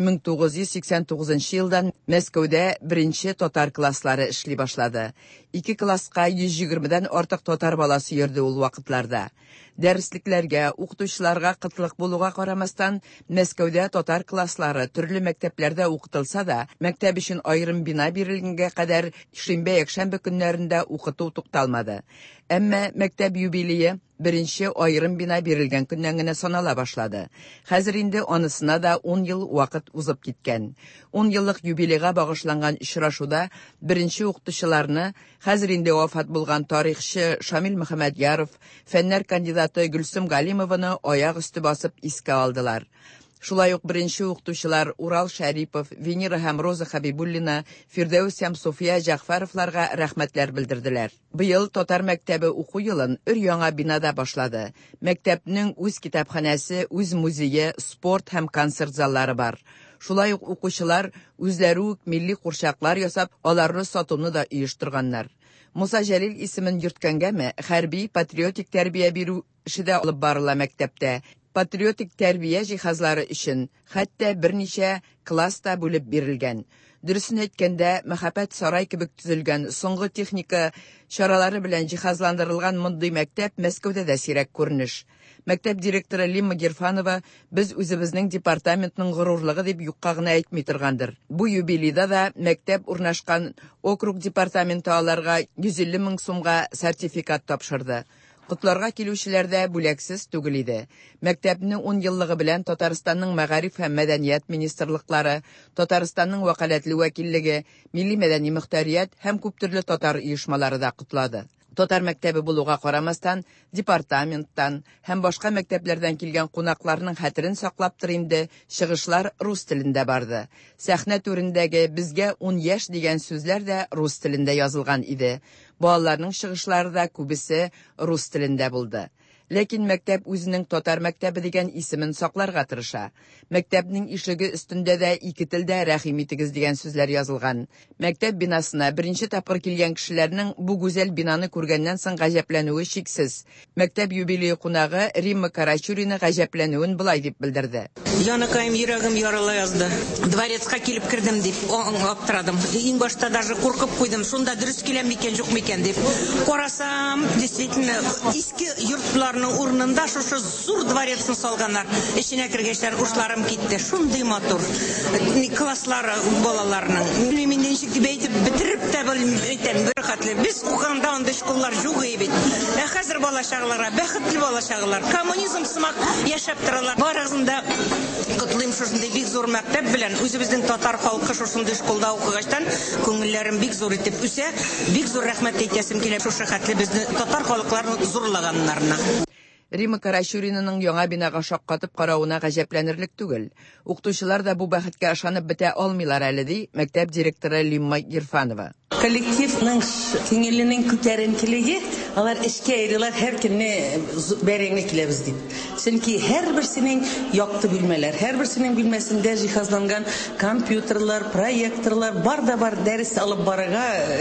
1989 елдан Мәскәүдә беренче татар класслары эшли башлады. 2 класска 120дән артык татар баласы йөрде ул вакытларда. Дәреслекләргә, укытучыларга кытлык булуга карамастан, Мәскәүдә татар класслары төрле мәктәпләрдә укытылса да, мәктәп өчен аерым бина бирелгәнгә кадәр шимбә-якшәмбе көннәрендә укыту тукталмады. Әмма мәктәп юбилее беренче аерым бина бирелгән көннән генә санала башлады. Хәзер инде анысына да 10 ел вакыт узып киткән. 10 еллык юбилейга багышланган очрашуда беренче укытучыларны хәзер инде вафат булган тарихчы Шамил Мөхәммәдяров, фәннәр кандидаты Гөлсем Галимованы аяк өсте басып искә алдылар. Шулай ук беренче укытучылар Урал Шәрипов, Венера һәм Роза Хабибуллина, Фирдәүс һәм Суфия Җәгъфәровларга рәхмәтләр белдерделәр. Быел татар мәктәбе уку елын өр-яңа бинада башлады. Мәктәпнең үз китапханәсе, үз музее, спорт һәм концерт заллары бар. Шулай ук укучылар үзләре үк милли курчаклар ясап, аларны сатуны да оештырганнар. Муса Җәлил исемен йөрткәнгәме, хәрби патриотик тәрбия бирү эше дә алып барыла мәктәптә. Патриотик тәрбия җиһазлары өчен хәтта берничә класста бүлеп бирелгән. Дөресен әйткәндә, Мәхәббәт сарай кебек төзелгән соңгы техника чаралары белән җиһазландырылган мондый мәктәп Мәскәүдә дә сирәк күренеш. Мәктәп директоры Лимма Герфанова без үзебезнең департаментның горурлыгы дип юкка гына әйтми торгандыр. Бу юбилейда да мәктәп урнашкан округ департаменты аларга 150 мең сумга сертификат тапшырды. Котларга килүчеләрдә бүләксез түгел иде. Мәктәпнең 10 еллыгы белән Татарстанның Мәгариф һәм мәдәният министрлыклары, Татарстанның вәкаләтле вәкиллеге, Милли мәдәни мөхтәрият һәм күп төрле татар оешмалары да котлады. Татар мәктәбе булуга карамастан, департаменттан һәм башка мәктәпләрдән килгән кунакларның хәтерен саклап тор инде, чыгышлар рус телендә барды. Сәхнә түрендәге безгә 10 яшь дигән сүзләр дә рус телендә язылган иде. Балаларның чыгышлары да күбесе рус телендә булды. Ләкин мәктәп үзенең татар мәктәбе дигән исемен сакларга тырыша. Мәктәпнең ишеге өстендә дә 2 телдә рәхим итегез дигән сүзләр язылган. Мәктәп бинасына беренче тапкыр килгән кешеләрнең бу гүзәл бинаны күргәннән соң гаҗәпләнүе шиксез. Мәктәп юбилее кунагы Римма Карачурина гаҗәпләнүен булай дип белдерде. Яныкаем йөрәгем ярыла язды. Дворецка килеп кирдем дип аптырадым. Иң башта даже куркып куйдым. Шунда дөрес киләм микән, юк микән дип. Карасам, действительно, иске йортларның урынында шушы зур дворецны салганнар. Эченә кергәчләр ушларым китте. Шундый матур. Класслары балаларның. Мин ничек дип әйтеп бетереп тә белмәдем. Бер без укганда анда школлар юк бит. Хәзер балачакларга бәхетле балачаклар. Коммунизм сымак яшәп торалар. Барыгында котлыйм шушындай бик зур мәктәп белән үзебезнең татар халкы шушындай школда укыгачтан күңелләрем бик зур итеп үсә. Бик зур рәхмәт әйтәсем килә шушы хәтле безне татар халыкларын зурлаганнарына. Римма Карачуринаның яңа бинага шаккатып карауына гаҗәпләнерлек түгел. Укытучылар да бу бәхеткә ышанып бетә алмыйлар әле ди мәктәп директоры Лимма Герфанова. Коллективның киңеленең күтәренкелеге, алар эшкә айрылар, һәр көнне бәрәңгә киләбез дип. Чөнки һәрберсенең якты бүлмәләр, һәрберсенең бүлмәсендә җиһазланган компьютерлар, проекторлар бар да бар, дәрес алып барырга,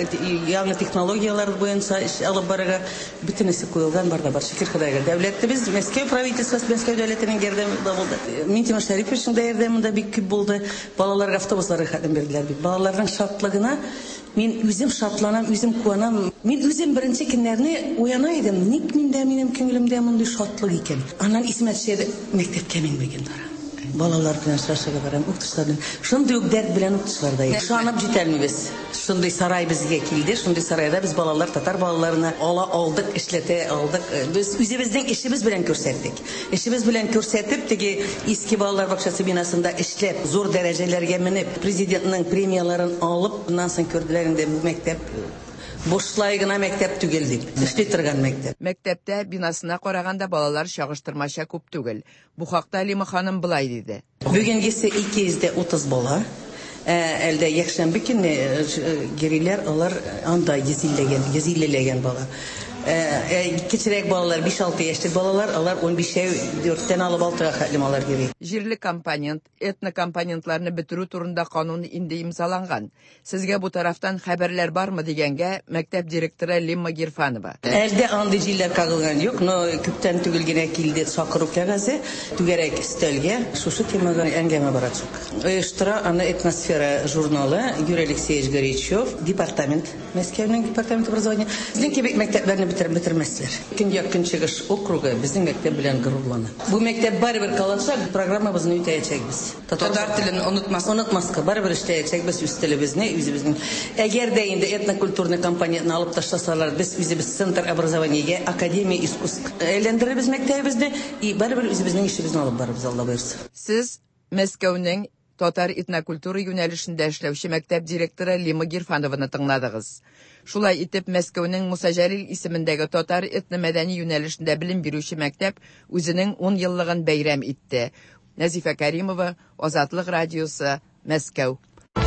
яңа технологиялар буенча алып барырга бөтенесе куелган бар да бар. Шөкер Худайга. Дәүләтебез Мәскәү правительствосы, Мәскәү дәүләтенең ярдәмендә булды. Минтимер Шәриповичның да ярдәмендә бик күп булды. Балаларга автобусларга хәдәм бирделәр бит. Балаларның шатлыгына мин үзем шатланам, үзем куанам. Мин үзем беренче көннәрне уяна идем. Ник миндә минем күңелемдә мондый шатлык икән? Аннан исемә төшә, мәктәпкә мин бүген барам. Балалар белән шашыга барам, укытучылардан. Шундый ук дәрт белән укытучыларда. Шанып җитәлмибез. Шундый сарай безгә килде. Шундый сарайда без балалар, татар балаларына ала алдык, эшләтә алдык. Без үзебезнең эшебез белән күрсәттек. Эшебез белән күрсәтеп, теге иске балалар бакчасы бинасында эшләп, зур дәрәҗәләргә менеп, президентның премияларын алып, аннан соң күрделәр инде бу мәктәп бушлай гына мәктәп түгел дип. Эшли торган мәктәп. Мәктәптә бинасына караганда балалар чагыштырмача күп түгел. Бу хакта Алима ханым булай диде. Бүгенгесе 230 бала. Әлдә якшәмбе көнне гериләр алар анда 150 бала. Küçük balalar 5-6 yaşlı balalar alар 15-4'ten alıp 6'ga xatlimalar gerek. Jirli komponent, etno komponentlarını bitiru turunda kanunu indi imzalangan. Sizge bu taraftan haberler var mı degenge mektep direktörü Limma Girfanova. Elde andıcılar kagılgan yok. No küpten tügülgene kildi sakırıp kagazı. Tügerek stelge. Şuşu temaga engeme baracak. Uyuştura ana etnosfera jurnalı Юрий Алексеевич Горячев, департамент, Москваның департамент образования. Bizden kebek mekteplerini bitirmezler. Künçeğiş okruğu bizim mektep bilen gururlanı. Bu mektep baribir kalacak, programımızı üteyecek biz. Tatar tilini unutmazka, baribir işleyecek biz üsteli bizim. Eğer de indi etnokulturni kampaniyasını alıp taşlasalar biz Центр образования, Академия искусств. Eğlendirir biz mektebimizde, baribir bizim işimizni alıp baribir Allah buyursun. Siz Moskovning Tatar etnokulturi yönelişinde işlevşi mektep direktörü Limma Girfanova'nı tınladınız. Şulay itip Moskovning Musa Jalil isimindeki Tatar etnomedeni yönelişinde bilim birüşü mektep özünün 10 yıllığın bayram etti. Nazife Karimova, Azatlık Radyosu, Moskov.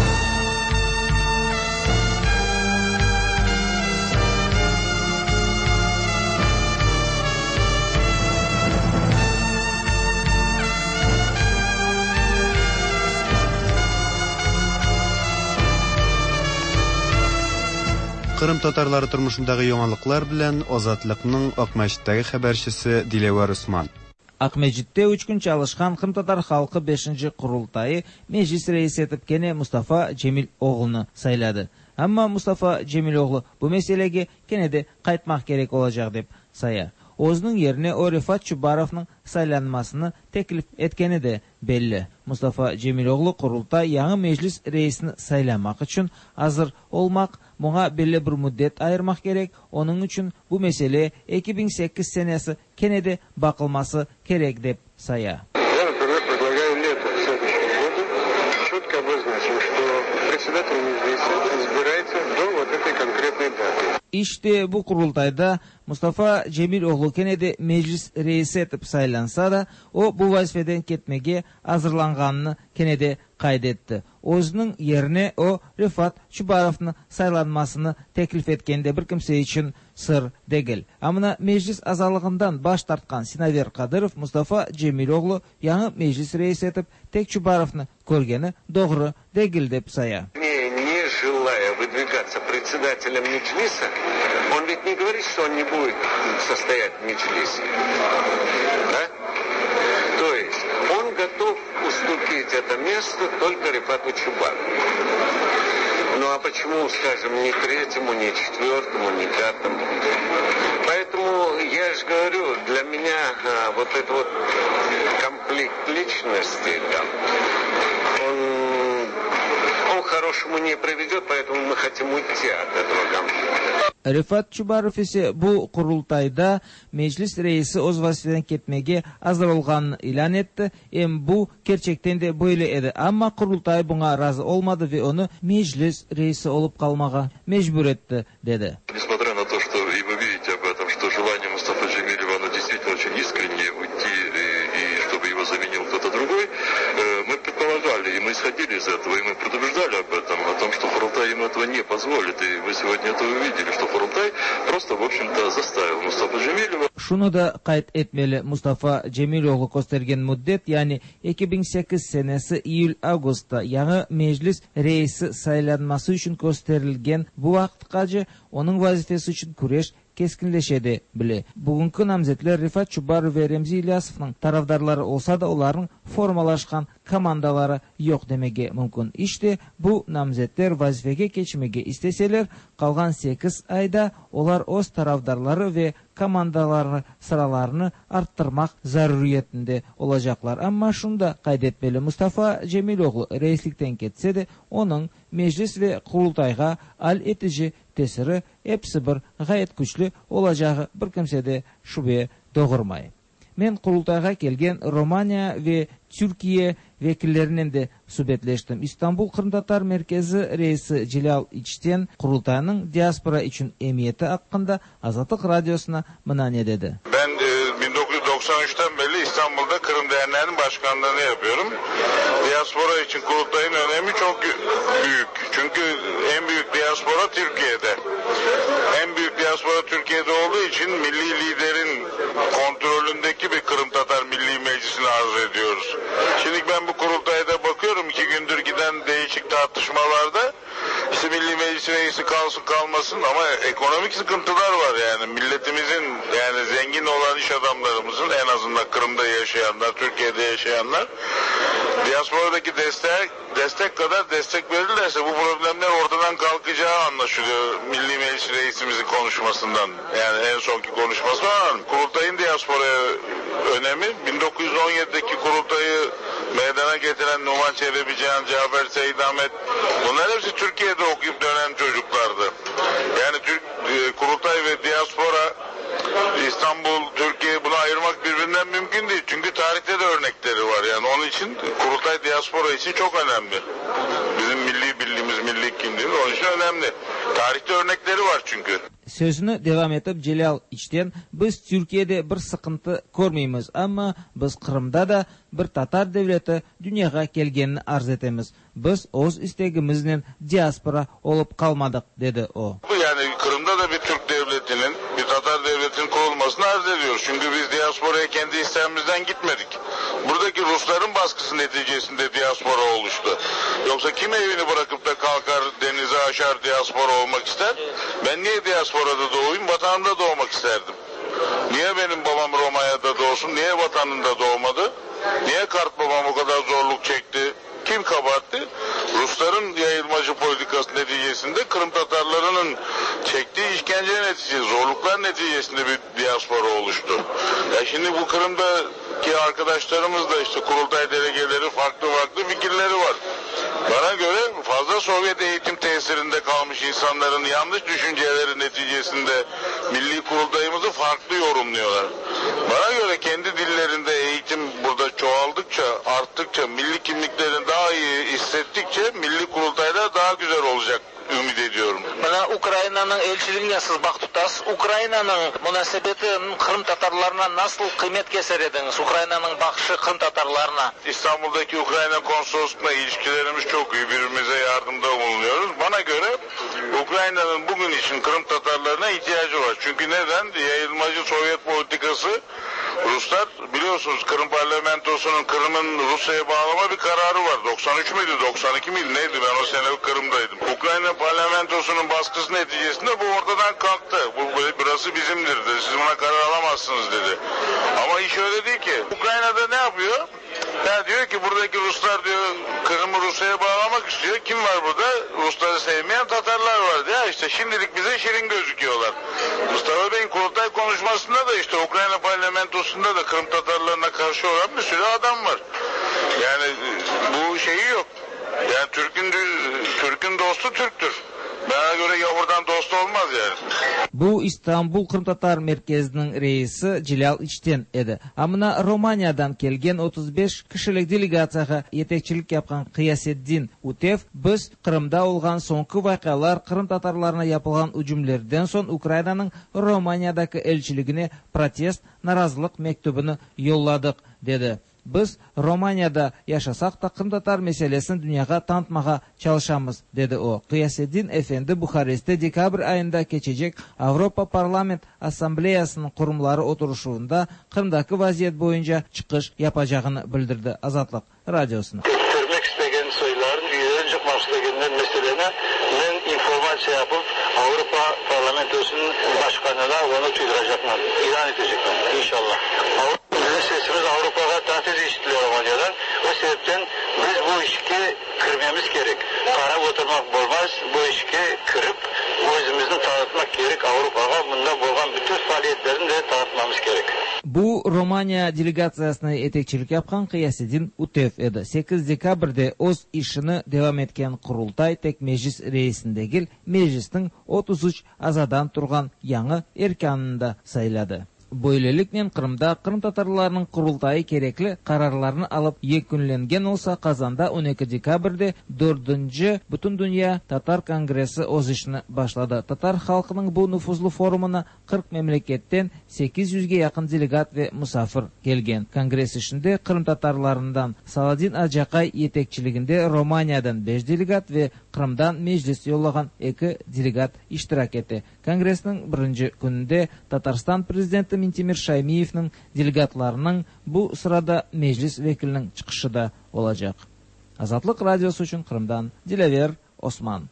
Kırım Tatarları turmuşundagi yoğunluklar bilen Azatlıkның Akmejitdagi haberçisi Dilevar Usman. Akmejit'te 3 gün çalışkan Kırım Tatar halkı 5. kurultayı meclis reisi etip gene Mustafa Cemil oğlunu sayladı. Ama Mustafa Cemil oğlu bu meselege gene de qaytmak gerek olacak dep saya. O'zining yerine o Rifat Chubarovning saylanmasını teklif etkeni de belli. Mustafa Cemiloğlu kurultay yangi meclis reisini saylamak için hazır olmak, buna belli bir müddet ayırmak gerek. Onun için bu mesele 2008 senesi kenede bakılması gerek dep saya. İşte bu kurultayda Mustafa Cemiloğlu Kennedy meclis reisi etip saylansa da o bu vazifeden ketmege hazırlanganını Kennedy kaydetti. O'zining yerine o Rifat Chubarov'ni saylanmasını teklif etkende bir kimse için sır değil. Amına meclis azalığından baş tartkan Sinaver Kadyrov Mustafa Cemiloğlu yangi meclis reisi etip tek Chubarov'ni көргені doğru değil dep saya. Желая выдвигаться председателем Меджлиса, он ведь не говорит, что он не будет состоять в Меджлисе. Да? То есть он готов уступить это место только Рифату Чубарову. Ну а почему, скажем, не третьему, не четвертому, не пятому? Поэтому я же говорю, для меня вот этот вот конфликт личности там, он хорошему не приведет, поэтому мы хотим уйти от этого конфликта. Rifat Chubarov ise bu kurultayda meclis reisi öz vazifeden ketmege hazır olganını ilan etti. Bu gerçekten de böyle edi. Ama kurultay buna razı olmadı ve onu meclis reisi olup kalmaga mecbur etti dedi. Несмотря на то, что и вы видите об этом, что желание Мустафы Джемилева оно действительно очень искреннее уйти и чтобы его заменил кто-то другой, мы предполагали и мы исходили из этого и мы предупреждали об этом, о том, что Курултай ему этого не позволит. И вы сегодня это увидели, что Курултай просто, в общем-то, заставил Мустафу Джемилева. Şunu da kayıt etmeli Mustafa Cemiloğlu göstergen müddet, yani 2008 senesi iyul-ağustos'ta yangi meclis reisi saylanması için gösterilgen bu vaqtgacha onun vazifesi için kureş keskinleşedi bile. Bugünkü namzetler Rifat Chubarov ve Remzi İlyasov'ның tarafdarları olsa da onların formalaşkan komandaları yok demege mümkün. İşte bu namzetler vazifege geçmege isteseler kalgan 8 ayda olar öz tarafdarları ve komandaları sıralarını arttırmak zaruriyetinde olacaklar. Ama şunda kaydetmeli Mustafa Cemiloğlu reislikten ketse de onun meclis ve kurultayga al etici tesiri hepsi bir gayet güçlü olacağı bir kimsede şüphe doğurmay. Men kurultayga kelgen Romanya ve Türkiye vekillerinden de sübetleştim. İstanbul Kırım Tatar Merkezi reisi Celal İçten kurultayının diaspora için emniyeti hakkında Azatlık Radyosu'na mınane dedi. Ben 1993'ten beri İstanbul'da Kırım Derneği'nin başkanlığını yapıyorum. Diaspora için kurultayın önemi çok büyük, Çünkü en büyük diaspora Türkiye'de. En büyük diaspora Türkiye'de olduğu için milli liderin kontrolündeki bir Kırım Tatar Milli Meclisi'ni arzu ediyoruz. Şimdi ben bu kurultayda bakıyorum 2 gündür giden değişik tartışmalarda işte Milli Meclis reisi kalsın kalmasın ama ekonomik sıkıntılar var yani milletimizin yani zengin olan iş adamlarımızın en azından Kırım'da yaşayanlar, Türkiye'de yaşayanlar diasporadaki destek kadar destek verirlerse bu problemler ortadan kalkacağı anlaşılıyor Milli Meclis reisimizin konuşmasından. Yani en sonki konuşması var. Kurultayın diasporaya önemi 1917'deki kurultayı meydana getiren Numan Çelebi, Cihan Cafer, Seyit Ahmet bunlar hepsi Türkiye'de okuyup dönen çocuklardı. Yani kurultay ve diaspora İstanbul, Türkiye bunu ayırmak birbirinden mümkün değil. Çünkü tarihte de örnekleri var. Yani onun için kurultay diaspora için çok önemli. Bizim milli birliğimiz, milli kimliğimiz onun için önemli. Tarihte örnekleri var çünkü. Sözünü devam etip Celal içten biz Türkiye'de bir sıkıntı görmeyimiz ama biz Kırım'da da bir Tatar devleti dünyaya gelgenini arz etemiz. Biz öz istegimizden diaspora olup kalmadık dedi o. Yani Kırım'da da bir Türk devletinin, bir Tatar devletinin kurulmasını arz ediyoruz. Çünkü biz diasporaya kendi isteğimizden gitmedik. Buradaki Rusların baskısı neticesinde diaspora oluştu. Yoksa kim evini bırakıp da kalkar denize aşar diaspora olmak ister? Ben niye diasporada doğayım? Vatanımda doğmak isterdim. Niye benim babam Romanya'da doğsun? Niye vatanında doğmadı? Niye kart babam o kadar zorluk çekti? Kim kabahatti? Rusların yayılmacı politikası neticesinde Kırım Tatarlarının çektiği işkence neticesi, zorluklar neticesinde bir diaspora oluştu. Ya şimdi bu Kırım'daki arkadaşlarımız da işte kurultay delegeleri farklı fikirleri var. Bana göre fazla Sovyet eğitim tesirinde kalmış insanların yanlış düşünceleri neticesinde milli kurultayımızı farklı yorumluyorlar. Bana göre kendi dillerinde eğitim burada çoğaldıkça, arttıkça, milli kimliklerini daha iyi hissettikçe milli kurultaylar daha güzel olacak ümit ediyorum. Bana Ukrayna'nın elçiliğine siz bak tutasız. Ukrayna'nın münasebeti Kırım Tatarlarına nasıl kıymet keser ediniz? Ukrayna'nın bakışı Kırım Tatarlarına. İstanbul'daki Ukrayna konsolosluğuna ilişkilerimiz çok iyi. Birbirimize yardımda bulunuyoruz. Bana göre Ukrayna'nın bugün için Kırım Tatarlarına ihtiyacı var. Çünkü neden? Yayılmacı Sovyet politikası Ruslar biliyorsunuz Kırım parlamentosunun Kırım'ın Rusya'ya bağlama bir kararı var. 93 müydü 92 miydi neydi ben o sene Kırım'daydım. Ukrayna parlamentosunun baskısı neticesinde bu ortadan kalktı. Burası bizimdir dedi. Siz buna karar alamazsınız dedi. Ama iş öyle değil ki. Ukrayna'da ne yapıyor? Ya diyor ki buradaki Ruslar diyor Kırım'ı Rusya'ya bağlamak istiyor. Kim var burada? Rusları sevmeyen Tatarlar var diye. İşte şimdilik bize şirin gözüküyorlar. Mustafa Bey'in kurultay konuşmasında da işte Ukrayna parlamentosunda da Kırım Tatarlarına karşı olan bir sürü adam var. Yani bu şeyi yok. Yani Türk'ün dostu Türk'tür. Bana göre Yahur'dan dost olmaz yani. Bu İstanbul Kırım Tatar Merkezi'nin reisi Celal İçten edi. Amına Romanya'dan kelgen 35 kişilik delegatsiyaga yetekçilik yapkan Qiyaseddin Utev biz Kırım'da olgan soňky wakalar Kırım Tatarlarına yapılgan hüjumlardan soň Ukrayna'nın Romanya'daki elçiligine protest, narazılık mektubunu yolladık dedi. Biz Romanya'da yaşasak da Kırım Tatar meselesini dünyaya tanıtmağa çalışamız dedi o. Qiyaseddin Efendi Bukarest'te dekabr ayında geçecek Avrupa Parlament Asambleyasının kurumları oturuşunda Kırım'daki vaziyet boyunca çıkış yapacağını bildirdi. Azatlık Radyosuna. Görmek istegen soyların üyelerin çıkmak istegen meselene ben informasyon yapıp Avrupa Parlamentosu'nun başkanına onu duyuracaklar. İlan edecekler inşallah. Sesimiz Avrupa'da daha tez işitiliyor Romanya'dan. O sebepten biz bu işi kırmamız gerek. Kara oturmak olmaz. Bu işi kırıp özümüzü tanıtmak gerek. Avrupa'ya bunda bulgan bütün faaliyetlerini de tanıtmamız gerek. Bu Romanya delegatsiyasına yetekçilik yapkan Qiyaseddin Utev edi. 8 dekabrde öz işini devam etken kurultay tek meclis reisindeki meclistin 33 azadan turgan yanı erkanında sayladı. Бойлеликнен Кырымда Кырым татарларының курултайы кереклі карарларын алып екүнленген олса, Казанда 12 декабрде 4-нче Бүтүн дүйнө татар конгрессы озышны башлады. Татар халкының бу нуфузлы форумына 40 мемлекеттен 800-ге якын делегат ве мусафир келген. Конгресс ишинде Кырым татарларынан Саладин Аджакай етекчилигинде Романиядан 5 делегат ве Кырымдан мejlis yolлаган 2 делегат иштирак этти. Конгресстин биринчи күнүндө Татарстан президенти Минтимир Шаймиевнин делегатларынын бу сырада мejlis векилинин чыгышы да болажак. Азатлык радиосу үчүн Кырымдан Дилевер Осман.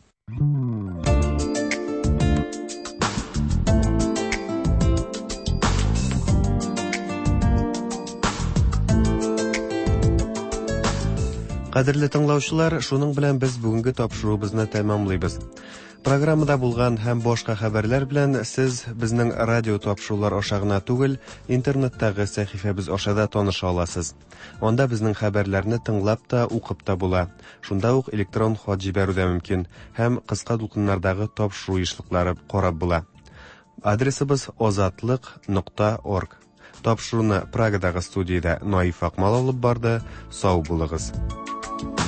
Кадерле тыңлаучылар, шуның белән без бүгенге тапшыруыбызны тәмамлыйбыз. Программада булган һәм башка хәбәрләр белән сез безнең радио тапшырулар ашагына түгел, интернеттагы сәхифәбез ашада таныша аласыз. Анда безнең хәбәрләрне тыңлап та, укып та була. Шунда ук электрон хат җибәрү дә мөмкин һәм кыска дулкыннардагы тапшыру эшлекләре карап була. Адресыбыз ozatlik.org. Тапшыруны Прагадагы студияда Наиф Акмал алып барды. Сау булыгыз.